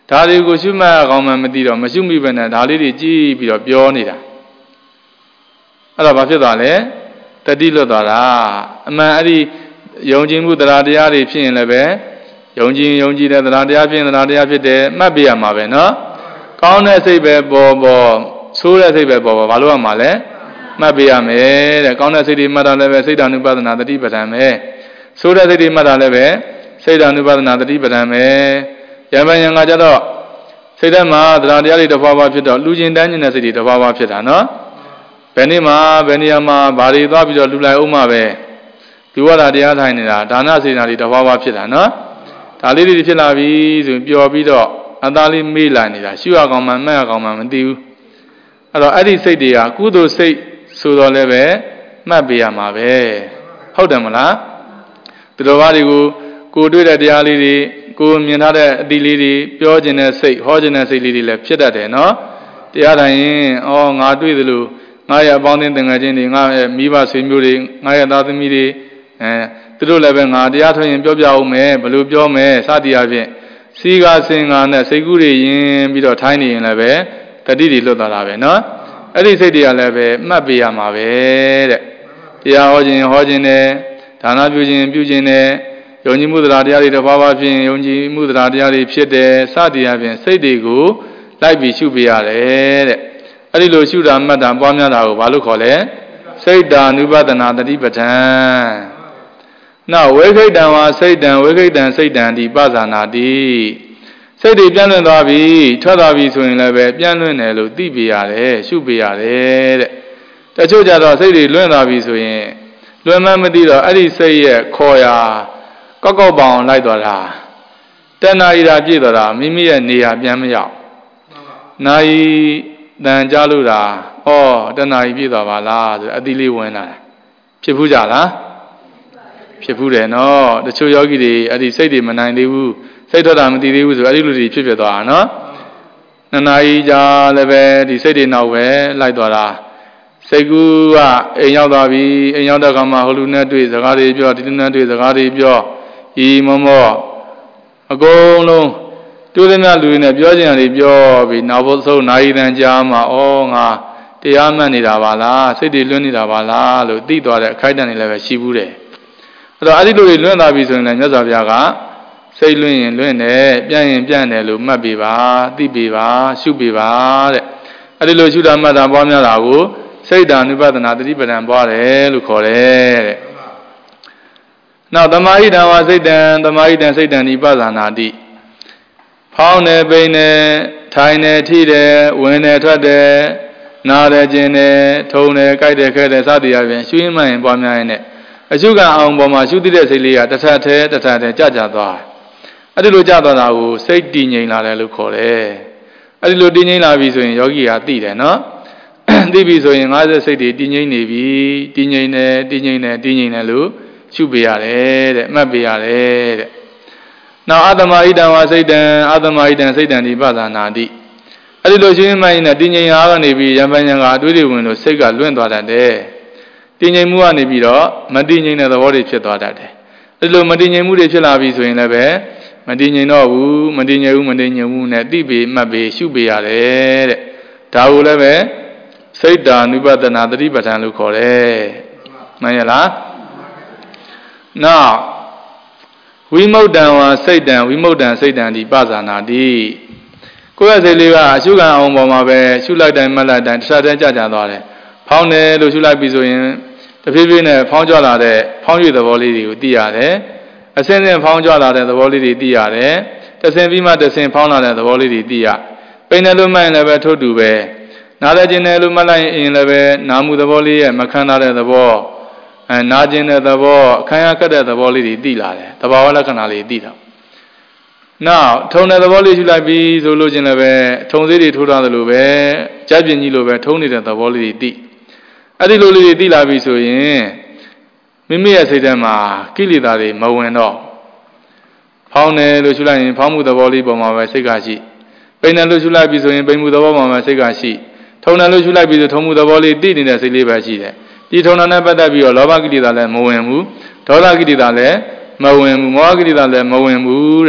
ဒါတွေကိုရှုမှတ်အကောင်မှမသိတော့မရှုမိပဲနဲ့ဒါလေးတွေကြည့်ပြီးတော့ပြောနေတာအဲ့တော့ဘာဖြစ်သွားလဲတတိလွတ်သွားတာအမှန်အဲ့ဒီယုံကြည်မှုတရားတရားတွေဖြစ်ရင်လည်းပဲယုံကြည်ယုံကြည်တဲ့တရားတရားဖြစ်ရင်တရားတရားဖြစ်တယ်မှတ်ပြရမှာပဲနော်ကောင်းတဲ့စိတ်ပဲပေါ်ပေါ်ဆိုးတဲ့စိတ်ပဲပေါ်ပေါ်ဘာလို့ရမှာလဲမှတ်ပြရမယ်တဲ့ကောင်းတဲ့စိတ်တွေမှတ်တာလည်းပဲစိတ်ဓာနုပဒနာတတိပဋ္ဌာန်ပဲဆိုးတဲ့စိတ်တွေမှတ်တာလည်းပဲစိတ်ဓာနုပဒနာတတိပဋ္ဌာန်ပဲယံပယံကကြတော့စိတ်ထဲမှာတရားတရားတွေတစ်ပါးပါးဖြစ်တော့လူကျင်တန်းကျင်တဲ့စိတ်တွေတစ်ပါးပါးဖြစ်တာနော်ဘယ်နေ့မှဘယ်နေရာမှာဘာတွေသွားပြီးတော့လူလိုက်အောင်မှပဲဒီဝါဒတရားထိုင်နေတာဒါနစေနာတွေတစ်ပါးပါးဖြစ်တာနော်ဒါလေးတွေဖြစ်လာပြီဆိုရင်ပျော်ပြီးတော့အသားလေးမေးလာနေတာရှုရကောင်မှမှတ်ရကောင်မှမသိဘူးအဲ့တော့အဲ့ဒီစိတ်တွေကကုသိုလ်စိတ်ဆိုတော့လည်းပဲမှတ်ပေးရမှာပဲဟုတ်တယ်မလားဒီလိုဘာတွေကိုကိုတွေ့တဲ့တရားလေးတွေကိုမြင်ထားတဲ့အတိလေးတွေပြောခြင်းတဲ့စိတ်ဟောခြင်းတဲ့စိတ်လေးတွေလည်းဖြစ်တတ်တယ်နော်တရားတိုင်းရင်ဩငါတွေ့သလိုငါရဲ့အပေါင်းအသင်းတန်ခါချင်းတွေငါရဲ့မိဘဆွေမျိုးတွေငါရဲ့သားသမီးတွေအဲသူတို့လည်းပဲငါတရားထွင်ရင်ပြောပြအောင်မယ်ဘယ်လိုပြောမယ်စသည်အပြင်စီကားစင်ကားနဲ့စိတ်ကူးတွေယင်ပြီးတော့ထိုင်းနေရင်လည်းပဲတတိတွေလွတ်သွားတာပဲနော်အဲ့ဒီစိတ်တွေကလည်းပဲမှတ်ပေးရမှာပဲတဲ့တရားဟောခြင်းဟောခြင်းနဲ့ဒါနပြုခြင်းပြုခြင်းနဲ့ယုံကြည်မှုတရားတရားတွေတစ်ပါးပါးဖြင့်ယုံကြည်မှုတရားတရားတွေဖြစ်တယ်စသည်အပြင်စိတ်တွေကိုလိုက်ပြီးရှုပေးရတယ်တဲ့အဲ့ဒီလိုရှုတာမှတ်တာပွားများတာကိုဘာလို့ခေါ်လဲစိတ်ဓာနုပဒနာတတိပဋ္ဌာန်နောက်ဝိခိတံဝါစိတ်တံဝိခိတံစိတ်တံဒီပဇာနာတိစိတ်တွေပြန့်လွင့်သွားပြီထွက်သွားပြီဆိုရင်လည်းပဲပြန့်လွင့်တယ်လို့သိပြရတယ်ရှုပြရတယ်တဲ့တချို့ကြတော့စိတ်တွေလွင့်သွားပြီဆိုရင်လွင်မှမသိတော့အဲ့ဒီစိတ်ရဲ့ခေါ်ရာကောက်ကောက်ပေါင်လိုက်သွားတာတဏှာဤတာပြည့်သွားတာမိမိရဲ့နေရာပြန်မရောက်နိုင်တန်ကြလို့တာဩတဏှာဤပြည့်သွားပါလားဆိုအတိလေးဝင်လာတယ်ဖြစ်ဘူးကြလားဖြစ်ဘူးတယ်နော်တချို့ယောဂီတွေအဲ့ဒီစိတ်တွေမနိုင်သေးဘူးစိတ်ထွက်တာမသိသေးဘူးဆိုအဲ့ဒီလိုတွေဖြစ်ဖြစ်သွားတာနော်နှစ်နာရီကြာလည်းပဲဒီစိတ်တွေနောက်ပဲလိုက်သွားတာစိတ်ကူးကအိမ်ရောက်သွားပြီအိမ်ရောက်တဲ့အခါမှာဟိုလူနဲ့တွေ့စကားတွေပြောဒီလူနဲ့တွေ့စကားတွေပြောဤမောမောအကုန်လုံးတွေ့တဲ့များလူတွေနဲ့ပြောကြတယ်တွေပြောပြီးနောက်ဘုဆုံးနာရီတန်ကြာမှာဩငါတရားမှတ်နေတာပါလားစိတ်တွေလွတ်နေတာပါလားလို့သိသွားတဲ့အခိုက်အတန့်တွေလည်းပဲရှိဘူးတယ်အဲ့တော့အဲ့ဒီလိုတွေလွတ်သွားပြီဆိုရင်လည်းမြတ်စွာဘုရားကစိတ်လွင့်ရင်လွင့်တယ်ပြန့်ရင်ပြန့်တယ်လို့မှတ်ပေးပါသိပေးပါရှုပေးပါတဲ့အဲ့ဒီလိုရှုတာမှတ်တာပွားများတာကိုစိတ်ဓာနုပဒနာတတိပဋ္ဌာန်ပွားတယ်လို့ခေါ်တယ်တဲ့နောက်သမာဟိတံဝါစိတ်တံသမာဟိတံစိတ်တံဒီပဇာနာတိဖောင်းတယ်ပိန်တယ်ထိုင်တယ်ထိတယ်ဝင်တယ်ထွက်တယ်နားတယ်ကျင်တယ်ထုံတယ်ကြိုက်တယ်ခဲတယ်စသည်အပြင်ရှုရင်းမှရင်ပွားများရင်နဲ့အရှုကအောင်ပေါ်မှာရှုသိတဲ့စိတ်လေးကတစ်ထပ်သေးတစ်ထပ်သေးကြကြသွားအဲ့ဒီလိုကြသွားတာကိုစိတ်တည်ငြိမ်လာတယ်လို့ခေါ်တယ်အဲ့ဒီလိုတည်ငြိမ်လာပြီဆိုရင်ယောဂီကသိတယ်နော်သိပြီဆိုရင်ငါးစိတ်တွေတည်ငြိမ်နေပြီတည်ငြိမ်တယ်တည်ငြိမ်တယ်တည်ငြိမ်တယ်လို့ရှုပေးရတယ်တဲ့မှတ်ပေးရတယ်တဲ့နောက်အာသမဟိတံဝါစိတ်တံအာသမဟိတံစိတ်တံဒီပဇာနာတိအဲ့ဒီလိုရှင်းမှရင်နဲ့တည်ငြိမ်အားကနေပြီးယံပဉ္စံကအတွေးတွေဝင်လို့စိတ်ကလွင့်သွားတတ်တယ်တည်ငြိမ်မှုကနေပြီးတော့မတည်ငြိမ်တဲ့သဘောတွေဖြစ်သွားတတ်တယ်အဲ့ဒီလိုမတည်ငြိမ်မှုတွေဖြစ်လာပြီဆိုရင်လည်းပဲမတည်ငြိမ်တော့ဘူးမတည်ငြိမ်ဘူးမတည်ငြိမ်ဘူးနဲ့သိပေမှတ်ပေရှုပေးရတယ်တဲ့ဒါကိုလည်းပဲစိတ်ဓာနုပဒနာတတိပဋ္ဌာန်လို့ခေါ်တယ်မှန်ရလားနောက်ဝိမု ക്ത ံဝါစိတ်တံဝိမု ക്ത ံစိတ်တံဒီပဇာနာတိကိုယ့်ရဲ့စိတ်လေးကအရှုခံအောင်ပေါ်မှာပဲရှုလိုက်တိုင်းမှတ်လိုက်တိုင်းတစ်ဆက်တည်းကြာကြာသွားတယ်ဖောင်းတယ်လို့ရှုလိုက်ပြီဆိုရင်တဖြည်းဖြည်းနဲ့ဖောင်းကြလာတဲ့ဖောင်းရွေသဘောလေးတွေကိုသိရတယ်အစင်းစင်းဖောင်းကြလာတဲ့သဘောလေးတွေသိရတယ်တဆင်ပြီးမှတဆင်ဖောင်းလာတဲ့သဘောလေးတွေသိရပိန်တယ်လို့မှတ်ရင်လည်းပဲထို့တူပဲနားလည်းကျင်တယ်လို့မှတ်လိုက်ရင်လည်းပဲနာမှုသဘောလေးရဲ့မခံထားတဲ့သဘောအဲနာကျင်တဲ့သဘောအခမ်းရခတ်တဲ့သဘောလေးတွေသိလာတယ်သဘာဝလက္ခဏာလေးသိတာနောက်ထုံတဲ့သဘောလေးရှုလိုက်ပြီးဆိုလို့ချင်းလည်းပဲထုံသေးတွေထိုးထားသလိုပဲကြက်ပြင်းကြီးလိုပဲထုံနေတဲ့သဘောလေးတွေသိအဲ့ဒီလိုလေးတွေသိလာပြီဆိုရင်မိမိရဲ့စိတ်ထဲမှာကိလေသာတွေမဝင်တော့ဖောင်းတယ်လို့ရှုလိုက်ရင်ဖောင်းမှုသဘောလေးပေါ်မှာပဲစိတ်ကရှိပိန်တယ်လို့ရှုလိုက်ပြီဆိုရင်ပိန်မှုသဘောပေါ်မှာစိတ်ကရှိထုံတယ်လို့ရှုလိုက်ပြီဆိုထုံမှုသဘောလေးသိနေတဲ့စိတ်လေးပဲရှိတယ်ဒီထုံတာနဲ့ပတ်သက်ပြီးတော့လောဘကိလေသာလည်းမဝင်ဘူးဒေါသကိလေသာလည်းမဝင်ဘူးမောဟကိလေသာလည်းမဝင်ဘူးတဲ့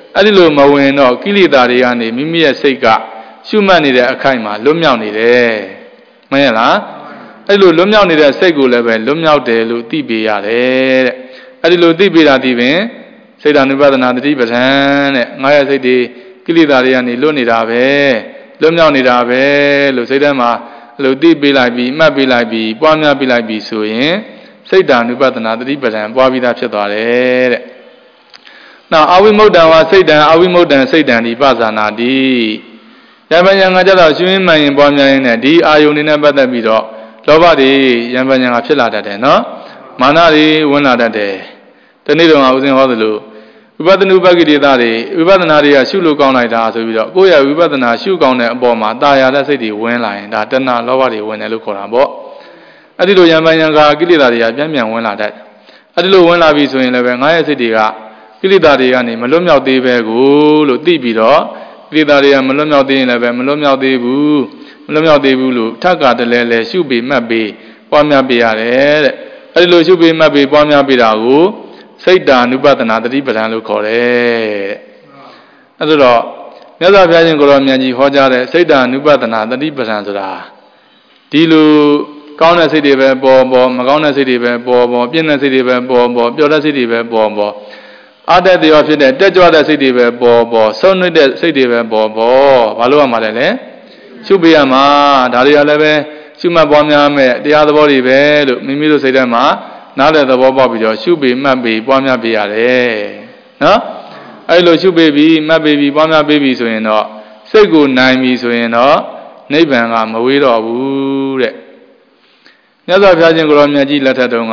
အဲ့ဒီလိုမဝင်တော့ကိလေသာတွေကနေမိမိရဲ့စိတ်ကရှုမှတ်နေတဲ့အခိုက်မှာလွတ်မြောက်နေတယ်မဟုတ်လားအဲ့လိုလွတ်မြောက်နေတဲ့စိတ်ကိုလည်းပဲလွတ်မြောက်တယ်လို့သိပေးရတယ်တဲ့အဲ့ဒီလိုသိပေးတာဒီပင်စိတ်ဓာနုပဒနာတတိပဋ္ဌာန်တဲ့ငါရဲ့စိတ်တွေကိလေသာတွေကနေလွတ်နေတာပဲလွတ်မြောက်နေတာပဲလို့စိတ်ထဲမှာအဲ့လိုသိပေးလိုက်ပြီးမှတ်ပေးလိုက်ပြီးပွားများပေးလိုက်ပြီးဆိုရင်စိတ်ဓာနုပဒနာတတိပဋ္ဌာန်ပွားပြီးသားဖြစ်သွားတယ်တဲ့နောက်အဝိမုဒ္ဒံဝစိတ်တံအဝိမုဒ္ဒံစိတ်တံဒီပဇာနာတိယံပညာငါကြတော့ရှင်မှန်ရင်ပွားများရင်ဒီအာယုန်တွေနဲ့ပတ်သက်ပြီးတော့လောဘတွေယံပညာငါဖြစ်လာတတ်တယ်နော်မာနတွေဝင်လာတတ်တယ်ဒီနေ့တော့ဦးဇင်းဟောသလိုဝိပဿနာဥပကိတေသားတွေဝိပဿနာတွေကရှုလို့ကောင်းလိုက်တာဆိုပြီးတော့ကိုယ့်ရဲ့ဝိပဿနာရှုကောင်းတဲ့အပေါ်မှာတာယာတဲ့စိတ်တွေဝင်လာရင်ဒါတဏှာလောဘတွေဝင်တယ်လို့ခေါ်တာပေါ့အဲ့ဒီလိုယံပညာငါကိလေသာတွေကပြန်ပြန်ဝင်လာတတ်အဲ့ဒီလိုဝင်လာပြီဆိုရင်လည်းပဲငါရဲ့စိတ်တွေကကိလေသာတွေကနေမလွတ်မြောက်သေးပဲကိုလို့သိပြီးတော့ကိလေသာတွေကမလွတ်မြောက်သေးရင်လည်းပဲမလွတ်မြောက်သေးဘူးမလွတ်မြောက်သေးဘူးလို့ထပ်ကတလဲလဲရှုပြီးမှတ်ပြီးပွားများပေးရတယ်တဲ့အဲဒီလိုရှုပြီးမှတ်ပြီးပွားများပေးတာကိုစိတ်ဓာနုပဒနာတတိပဋ္ဌာန်လို့ခေါ်တယ်အဲဒါတော့မြတ်စွာဘုရားရှင်ကိုရောမြတ်ကြီးဟောကြားတဲ့စိတ်ဓာနုပဒနာတတိပဋ္ဌာန်ဆိုတာဒီလိုကောင်းတဲ့စိတ်တွေပဲပေါ်ပေါ်မကောင်းတဲ့စိတ်တွေပဲပေါ်ပေါ်ပြင်းတဲ့စိတ်တွေပဲပေါ်ပေါ်ပျော်တဲ့စိတ်တွေပဲပေါ်ပေါ်အားတက်တရားဖြစ်တဲ့တက်ကြွတဲ့စိတ်တွေပဲပေါ်ပေါ်ဆုံးနှိမ့်တဲ့စိတ်တွေပဲပေါ်ပေါ်ဘာလို့ရမှာလဲလဲရှုပေးရမှာဒါတွေကလည်းပဲရှုမှတ်ပွားများမဲ့တရားသဘောတွေပဲလို့မိမိတို့စိတ်ထဲမှာနားလည်သဘောပေါက်ပြီးတော့ရှုပေးမှတ်ပေးပွားများပေးရတယ်နော်အဲ့လိုရှုပေးပြီးမှတ်ပေးပြီးပွားများပေးပြီးဆိုရင်တော့စိတ်ကိုနိုင်ပြီဆိုရင်တော့နိဗ္ဗာန်ကမဝေးတော့ဘူးတဲ့မြတ်စွာဘုရားရှင်ကိုရောမြတ်ကြီးလက်ထက်တုန်းက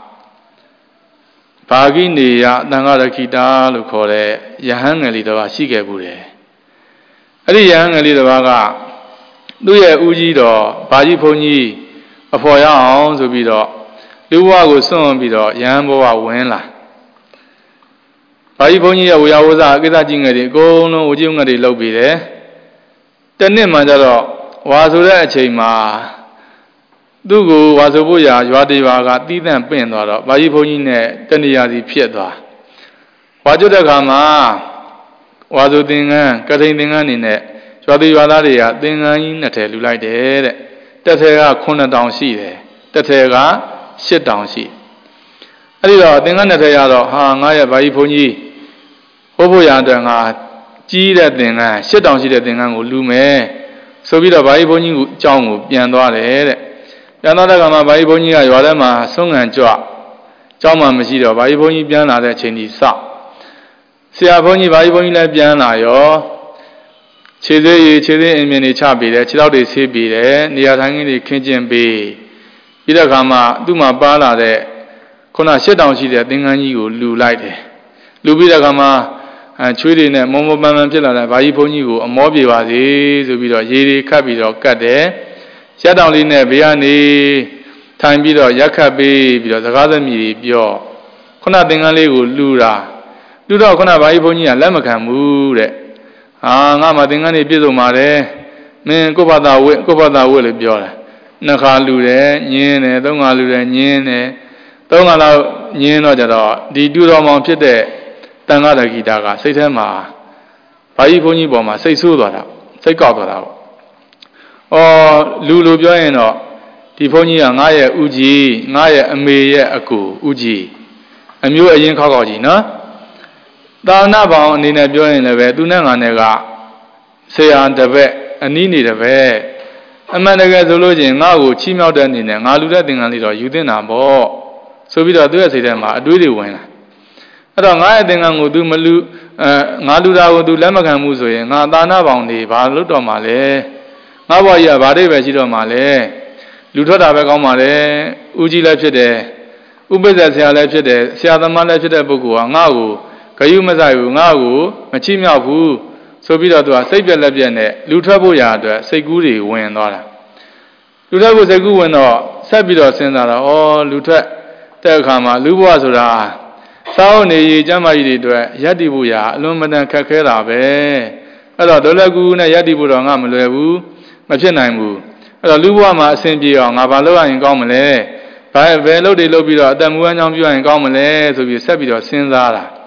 ဘာဂိနေယသံဃရခိတာလို့ခေါ်တဲ့ယဟန်ငယ်လေးတစ်ပါးရှိခဲ့ဘူးတယ်အဲ့ဒီယဟန်ငယ်လေးတစ်ပါးကသူ့ရဲ့ဦးကြီးတော်ဘာကြီးဘုန်းကြီးအဖော်ရအောင်ဆိုပြီးတော့လူဘဝကိုစွန့်ပြီးတော့ယဟန်ဘဝဝင်လာဘာကြီးဘုန်းကြီးရဲ့ဝေယဝဇအကိစ္စကြီးငယ်တွေအကုန်လုံးဝကြီးငယ်တွေလုပ်ပြီးတယ်တနေ့မှကျတော့ဝါဆိုတဲ့အချိန်မှာသူ့ကိုဝါဆိုဖို့ရာရွာတရွာကတီးသန့်ပင့်သွားတော့ဘာကြီးဘုန်းကြီးနဲ့တဏှာစီဖြစ်သွားဝါကျွတ်တဲ့ခါမှာဝါဆိုသင်္ကန်းကထိန်သင်္ကန်းနေနဲ့ရွာသူရွာသားတွေကသင်္ကန်းကြီးနှစ်ထည်လူလိုက်တယ်တဲ့တစ်ထည်ကခုနှစ်တောင်ရှိတယ်တစ်ထည်ကရှစ်တောင်ရှိအဲ့ဒီတော့သင်္ကန်းနှစ်ထည်ရတော့ဟာငါရဲ့ဘာကြီးဘုန်းကြီးဟိုးဖို့ရာအတွက်ငါကြီးတဲ့သင်္ကန်းရှစ်တောင်ရှိတဲ့သင်္ကန်းကိုလူမယ်ဆိုပြီးတော့ဘာကြီးဘုန်းကြီးကိုအကြောင်းကိုပြန်သွားတယ်တဲ့ပြန်သွားတဲ့ခါမှာဘာကြီးဘုန်းကြီးကရွာထဲမှာဆုံးငံကြွကျောင်းမှမရှိတော့ဘာကြီးဘုန်းကြီးပြန်လာတဲ့အချိန်ကြီးစဆရာဘုန်းကြီးဘာကြီးဘုန်းကြီးလည်းပြန်လာရောခြေသေးရေခြေသေးအင်မြင်တွေချပေးတယ်ခြေထောက်တွေဆေးပေးတယ်နေရာထိုင်ခင်းတွေခင်းကျင်းပေးပြီးတဲ့အခါမှာသူ့မှာပါလာတဲ့ခုနရှစ်တောင်ရှိတဲ့သင်္ကန်းကြီးကိုလူလိုက်တယ်လူပြီးတဲ့အခါမှာအဲချွေးတွေနဲ့မုံမပန်းပန်းဖြစ်လာတဲ့ဘာကြီးဘုန်းကြီးကိုအမောပြေပါစေဆိုပြီးတော့ရေတွေခတ်ပြီးတော့ကတ်တယ်ရက်တောင်လေးနဲ့ဘေးကနေထိုင်ပြီးတော့ရက်ခတ်ပေးပြီးတော့စကားသမီးတွေပြောခုနသင်္ကန်းလေးကိုလူတာလူတော့ခုနဘာကြီးဘုန်းကြီးကလက်မခံဘူးတဲ့ဟာငါမှသင်္ကန်းလေးပြည့်စုံပါတယ်မင်းကိုယ့်ဘာသာဝိကိုယ့်ဘာသာဝိလို့ပြောတယ်နှစ်ခါလူတယ်ညင်းတယ်သုံးခါလူတယ်ညင်းတယ်သုံးခါလောက်ညင်းတော့ကြတော့ဒီတူတော်မောင်ဖြစ်တဲ့တန်ခါရဂီတာကစိတ်ထဲမှာဘာကြီးဘုန်းကြီးပေါ်မှာစိတ်ဆိုးသွားတာစိတ်ကောက်သွားတာပေါ့အော်လူလူပြောရင်တော့ဒီဘုန်းကြီးကငါရဲ့ဦးကြီးငါရဲ့အမေရဲ့အကူဦးကြီးအမျိုးအရင်ခောက်ခောက်ကြီးနော်သာနာပေါင်းအနေနဲ့ပြောရင်လည်းပဲသူနဲ့ငါနဲ့ကဆရာတပည့်အနည်းနေတပည့်အမှန်တကယ်ဆိုလို့ချင်းငါ့ကိုချီးမြှောက်တဲ့အနေနဲ့ငါလူတဲ့သင်္ကန်းလေးတော့ယူသင့်တာပေါ့ဆိုပြီးတော့သူ့ရဲ့စိတ်ထဲမှာအတွေးတွေဝင်လာအဲ့တော့ငါရဲ့သင်္ကန်းကို तू မလူအဲငါလူတာကို तू လက်မခံဘူးဆိုရင်ငါသာနာပေါင်းနေဘာလို့တော့မှလဲငါဘဝကြီးကဘာတွေပဲရှိတော့မှလဲလူထွက်တာပဲကောင်းပါလေဦးကြီးလည်းဖြစ်တယ်ဥပ္ပဇ္ဇဆရာလည်းဖြစ်တယ်ဆရာသမားလည်းဖြစ်တဲ့ပုဂ္ဂိုလ်ကငါ့ကိုဂယုမဆိုင်ဘူးငါ့ကိုမချိမြောက်ဘူးဆိုပြီးတော့သူကစိတ်ပြက်လက်ပြက်နဲ့လူထွက်ဖို့ရာအတွက်စိတ်ကူးတွေဝင်သွားတာလူထွက်ဖို့စိတ်ကူးဝင်တော့ဆက်ပြီးတော့စဉ်းစားတော့ဩလူထွက်တဲ့အခါမှာလူဘဝဆိုတာစောင်းနေရကျမ်းမာကြီးတွေအတွက်ယက်တည်ဖို့ရာအလွန်မတန်ခက်ခဲတာပဲအဲ့တော့ဒေါ်လက်ကူနဲ့ယက်တည်ဖို့တော့ငါမလွယ်ဘူးမဖြစ်နိုင်ဘူးအဲ့တော့လူဘဝမှာအစဉ်ပြေအောင်ငါဘာလုပ်ရရင်ကောင်းမလဲဘာဘယ်လုပ်တွေလုပ်ပြီးတော့အတ္တမူအကြောင်းပြုရရင်ကောင်းမလဲဆိုပြီးဆက်ပြီးတော့စဉ်းစားတာယ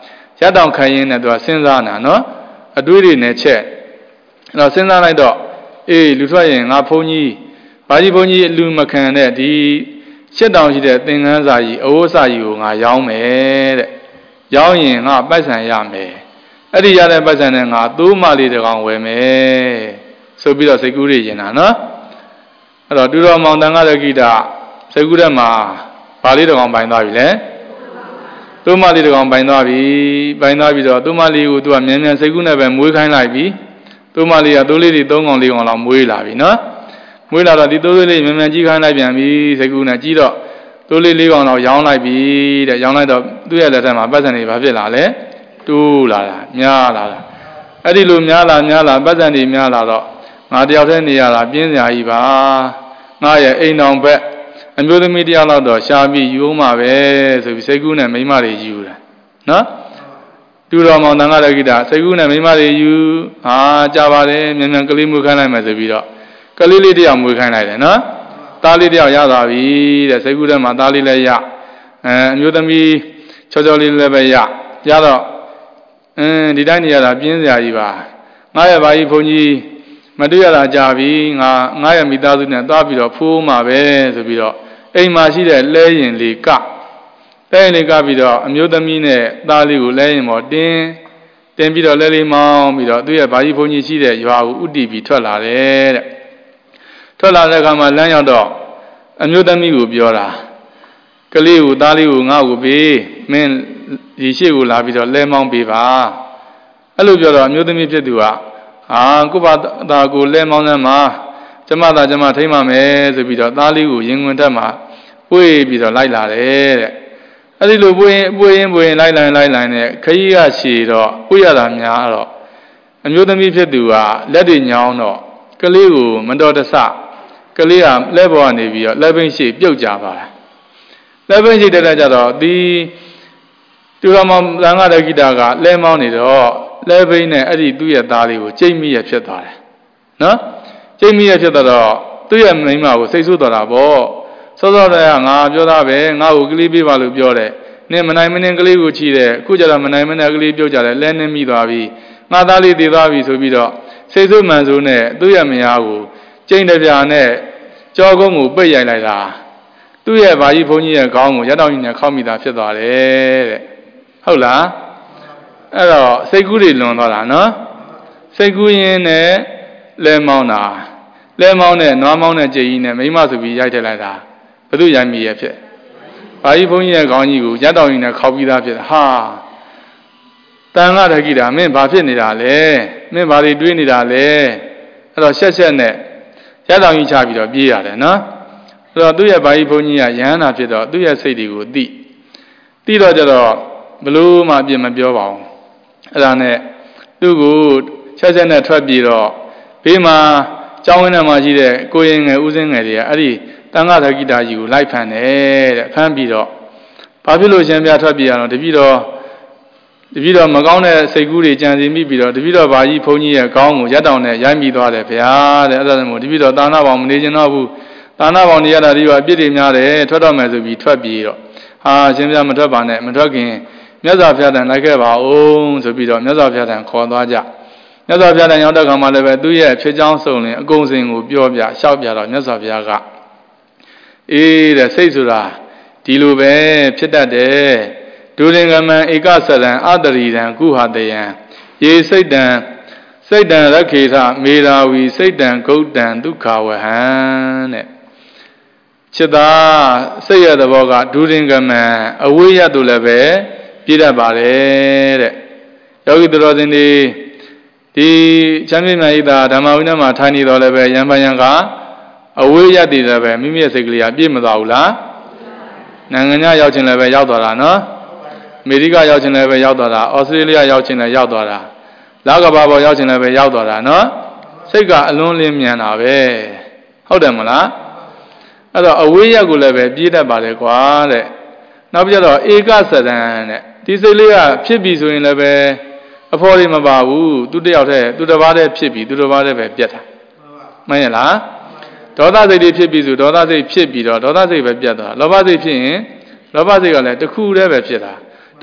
တောင်ခံရင်းနဲ့သူကစဉ်းစားနေတာနော်အတွေးတွေနဲ့ချက်အဲ့တော့စဉ်းစားလိုက်တော့အေးလူထွက်ရင်ငါဘုန်းကြီးဘာကြီးဘုန်းကြီးလူမခံတဲ့ဒီရှစ်တောင်ရှိတဲ့သင်္ကန်းစာကြီးအဝတ်စာကြီးကိုငါရောင်းမယ်တဲ့ရောင်းရင်ငါပိုက်ဆံရမယ်အဲ့ဒီရတဲ့ပိုက်ဆံနဲ့ငါသိုးမလေးတစ်ကောင်ဝယ်မယ်ဆိုပြီးတော့စိတ်ကူးရရင်တာနော်အဲ့တော့တူတော်မောင်တန်ကရကိတာစိတ်ကူးတဲ့မှာဘာလေးတစ်ကောင်ပိုင်သွားပြီလဲသိုးမလေးတစ်ကောင်ပိုင်သွားပြီပိုင်သွားပြီးတော့သိုးမလေးကိုသူကမြန်မြန်စိတ်ကူးနဲ့ပဲမွေးခိုင်းလိုက်ပြီသိုးမလေးကသိုးလေးတွေသုံးကောင်လေးကောင်လောက်မွေးလာပြီနော်မွေးလာတော့ဒီသိုးလေးလေးမြန်မြန်ကြီးခိုင်းလိုက်ပြန်ပြီစိတ်ကူးနဲ့ကြီးတော့သိုးလေးလေးကောင်လောက်ရောင်းလိုက်ပြီတဲ့ရောင်းလိုက်တော့သူ့ရဲ့လက်ထက်မှာပတ်စံတွေဘာဖြစ်လာလဲတိုးလာတာများလာတာအဲ့ဒီလိုများလာများလာပတ်စံတွေများလာတော့ငါတယောက်တည်းနေရတာပြင်းစရာကြီးပါငါရဲ့အိမ်တော်ဘက်အမျိုးသမီးတယောက်တော့ရှားပြီးယူအောင်ပါပဲဆိုပြီးစိတ်ကူးနဲ့မိန်းမတွေယူတာနော်တူတော်မောင်တန်ခါရကိတာစိတ်ကူးနဲ့မိန်းမတွေယူဟာကြပါတယ်မြန်မြန်ကလေးမွေးခိုင်းလိုက်မယ်ဆိုပြီးတော့ကလေးလေးတယောက်မွေးခိုင်းလိုက်တယ်နော်သားလေးတယောက်ရသွားပြီတဲ့စိတ်ကူးထဲမှာသားလေးလည်းရအဲအမျိုးသမီးချောချောလေးလည်းပဲရရတော့အင်းဒီတိုင်းနေရတာပြင်းစရာကြီးပါငါရဲ့ဘာကြီးဘုန်းကြီးမတွေ့ရတာကြာပြီငါငါရဲ့မိသားစုနဲ့သွားပြီးတော့ဖိုးမှာပဲဆိုပြီးတော့အိမ်မှာရှိတဲ့လဲရင်လေးကလဲရင်လေးကပြီးတော့အမျိုးသမီးနဲ့သားလေးကိုလဲရင်ပေါ်တင်းတင်းပြီးတော့လဲလေးမောင်းပြီးတော့သူ့ရဲ့ဘာကြီးဘုန်းကြီးရှိတဲ့ရွာကိုဥတီပြီးထွက်လာတယ်တဲ့ထွက်လာတဲ့အခါမှာလမ်းရောက်တော့အမျိုးသမီးကိုပြောတာကလေးကိုသားလေးကိုငါ့ကိုပေးမင်းဒီရှိကိုလာပြီးတော့လဲမောင်းပေးပါအဲ့လိုပြောတော့အမျိုးသမီးဖြစ်သူကဟာကိုပါသားကိုလဲမောင်းစမ်းမှာကျမသားကျမထိမ့်ပါမယ်ဆိုပြီးတော့သားလေးကိုရင်ဝင်ထက်မှာပွေပြီးတော့လိုက်လာတယ်တဲ့အဲ့ဒီလိုပွေရင်ပွေရင်ပွေရင်လိုက်လိုက်လိုက်လိုက်နဲ့ခရီးကရှည်တော့ပွေရတာများတော့အမျိုးသမီးဖြစ်သူကလက်တွေညောင်းတော့ကလေးကိုမတော်တဆကလေးကလက်ပေါ်ကနေပြီးတော့လက်ပင်ရှိပြုတ်ကြပါလားလက်ပင်ရှိတက်တက်ကြတော့ဒီတူတော်မောင်သံဃာရကိတာကလဲမောင်းနေတော့လဲပင်နဲ့အဲ့ဒီသူ့ရဲ့သားလေးကိုကြိတ်မိရဖြစ်သွားတယ်နော်ကြိတ်မိရဖြစ်တော့သူ့ရဲ့မိန်းမကိုစိတ်ဆိုးသွားတာပေါ့စောစောတည်းကငါပြောတာပဲငါ့ကိုကလေးပေးပါလို့ပြောတယ်နင်မနိုင်မနှင်းကလေးကိုချီတယ်အခုကျတော့မနိုင်မနှင်းကလေးပြုတ်ကြတယ်လဲနှင်းမိသွားပြီငါသားလေးတည်သွားပြီဆိုပြီးတော့စိတ်ဆိုးမှန်ဆိုးနဲ့သူ့ရဲ့မယားကိုကျိန်တပြာနဲ့ကြောကုန်းကိုပိတ်ရိုက်လိုက်တာသူ့ရဲ့ဘာကြီးဘုန်းကြီးရဲ့ခေါင်းကိုရတောင်ကြီးနဲ့ခောက်မိတာဖြစ်သွားတယ်တဲ့ဟုတ်လားအဲ့တော့စိတ်ကူးတွေလွန်သွားတာနော်စိတ်ကူးရင်းနဲ့လဲမောင်းတာလဲမောင်းနဲ့နွားမောင်းနဲ့ကြည်ကြီးနဲ့မိမဆိုပြီးရိုက်ထည့်လိုက်တာဘယ်သူရိုက်မိရဲ့ဖြစ်ဘာကြီးဘုန်းကြီးရဲ့ခေါင်းကြီးကိုရတောင်ကြီးနဲ့ခောက်ပြီးသားဖြစ်တာဟာတန်ခါရကိတာမင်းဘာဖြစ်နေတာလဲမင်းဘာတွေတွေးနေတာလဲအဲ့တော့ရှက်ရှက်နဲ့ရတောင်ကြီးချပြီးတော့ပြေးရတယ်နော်အဲ့တော့သူ့ရဲ့ဘာကြီးဘုန်းကြီးကယဟန္တာဖြစ်တော့သူ့ရဲ့စိတ်တွေကိုသိသိတော့ကြတော့ဘလို့မှအပြစ်မပြောပါဘူးအဲ့ဒါနဲ့သူ့ကိုချက်ချက်နဲ့ထွက်ပြေးတော့ဘေးမှာကျောင်းဝင်းထဲမှာရှိတဲ့ကိုရင်ငယ်ဦးစင်းငယ်တွေကအဲ့ဒီတန်ခါရကိတာကြီးကိုလိုက်ဖမ်းတယ်တဲ့ဖမ်းပြီးတော့ဘာဖြစ်လို့ရှင်ပြထွက်ပြေးရတော့တပည့်တော်တပည့်တော်မကောင်းတဲ့စိတ်ကူးတွေကြံစီမိပြီးတော့တပည့်တော်ဘာကြီးဘုန်းကြီးရဲ့ခေါင်းကိုရက်တောင်နဲ့ရိုက်မိသွားတယ်ဗျာတဲ့အဲ့ဒါကြောင့်မို့တပည့်တော်သာနာပေါင်းမနေချင်တော့ဘူးသာနာပေါင်းနေရတာဒီကအပြစ်တွေများတယ်ထွက်တော့မယ်ဆိုပြီးထွက်ပြေးတော့ဟာရှင်ပြမထွက်ပါနဲ့မထွက်ခင်မြတ်စွာဘုရားတန်လိုက်ခဲ့ပါဦးဆိုပြီးတော့မြတ်စွာဘုရားတန်ခေါ်သွားကြမြတ်စွာဘုရားတန်ရောက်တဲ့ခါမှာလည်းပဲသူ့ရဲ့ဖြစ်ကြောင်းစုံလင်အကုန်စင်ကိုပြောပြလျှောက်ပြတော့မြတ်စွာဘုရားကအေးတဲ့စိတ်ဆိုတာဒီလိုပဲဖြစ်တတ်တယ်ဒုရင်ကမံဧကစရံအတရိတံကုဟာတယံယေစိတ်တံစိတ်တံရခေထမေရာဝီစိတ်တံဂௌတံဒုက္ခဝဟံတဲ့จิตသားစိတ်ရတဲ့ဘောကဒုရင်ကမံအဝိယတို့လည်းပဲပြည့်တတ်ပါတယ်တဲ့ယောဂီတော်စင်ဒီဒီချမ်းမြေမြတ်ဤသာဓမ္မဝိနည်းမှာထိုင်နေတော်လည်းပဲယံပယံကအဝိယတည်တယ်ပဲမိမိရဲ့စိတ်ကလေးကပြည့်မသွားဘူးလားနိုင်ငံခြားရောက်ခြင်းလည်းပဲရောက်သွားတာနော်အမေရိကရောက်ခြင်းလည်းပဲရောက်သွားတာဩစတြေးလျရောက်ခြင်းလည်းရောက်သွားတာလာကဘာပေါ်ရောက်ခြင်းလည်းပဲရောက်သွားတာနော်စိတ်ကအလွန်လင်းမြန်တာပဲဟုတ်တယ်မလားအဲ့တော့အဝိယကိုလည်းပဲပြည့်တတ်ပါလေကွာတဲ့နောက်ပြတော့ဧကစရံတဲ့ဒီစိတ်လေးကဖြစ်ပြီဆိုရင်လည်းပဲအဖော်တွေမပါဘူးသူတယောက်တည်းသူတစ်ပါးတည်းဖြစ်ပြီသူတစ်ပါးတည်းပဲပြတ်တာမှန်ရဲ့လားဒေါသစိတ်တွေဖြစ်ပြီဆိုဒေါသစိတ်ဖြစ်ပြီးတော့ဒေါသစိတ်ပဲပြတ်သွားလောဘစိတ်ဖြစ်ရင်လောဘစိတ်ကလည်းတစ်ခုတည်းပဲဖြစ်တာတ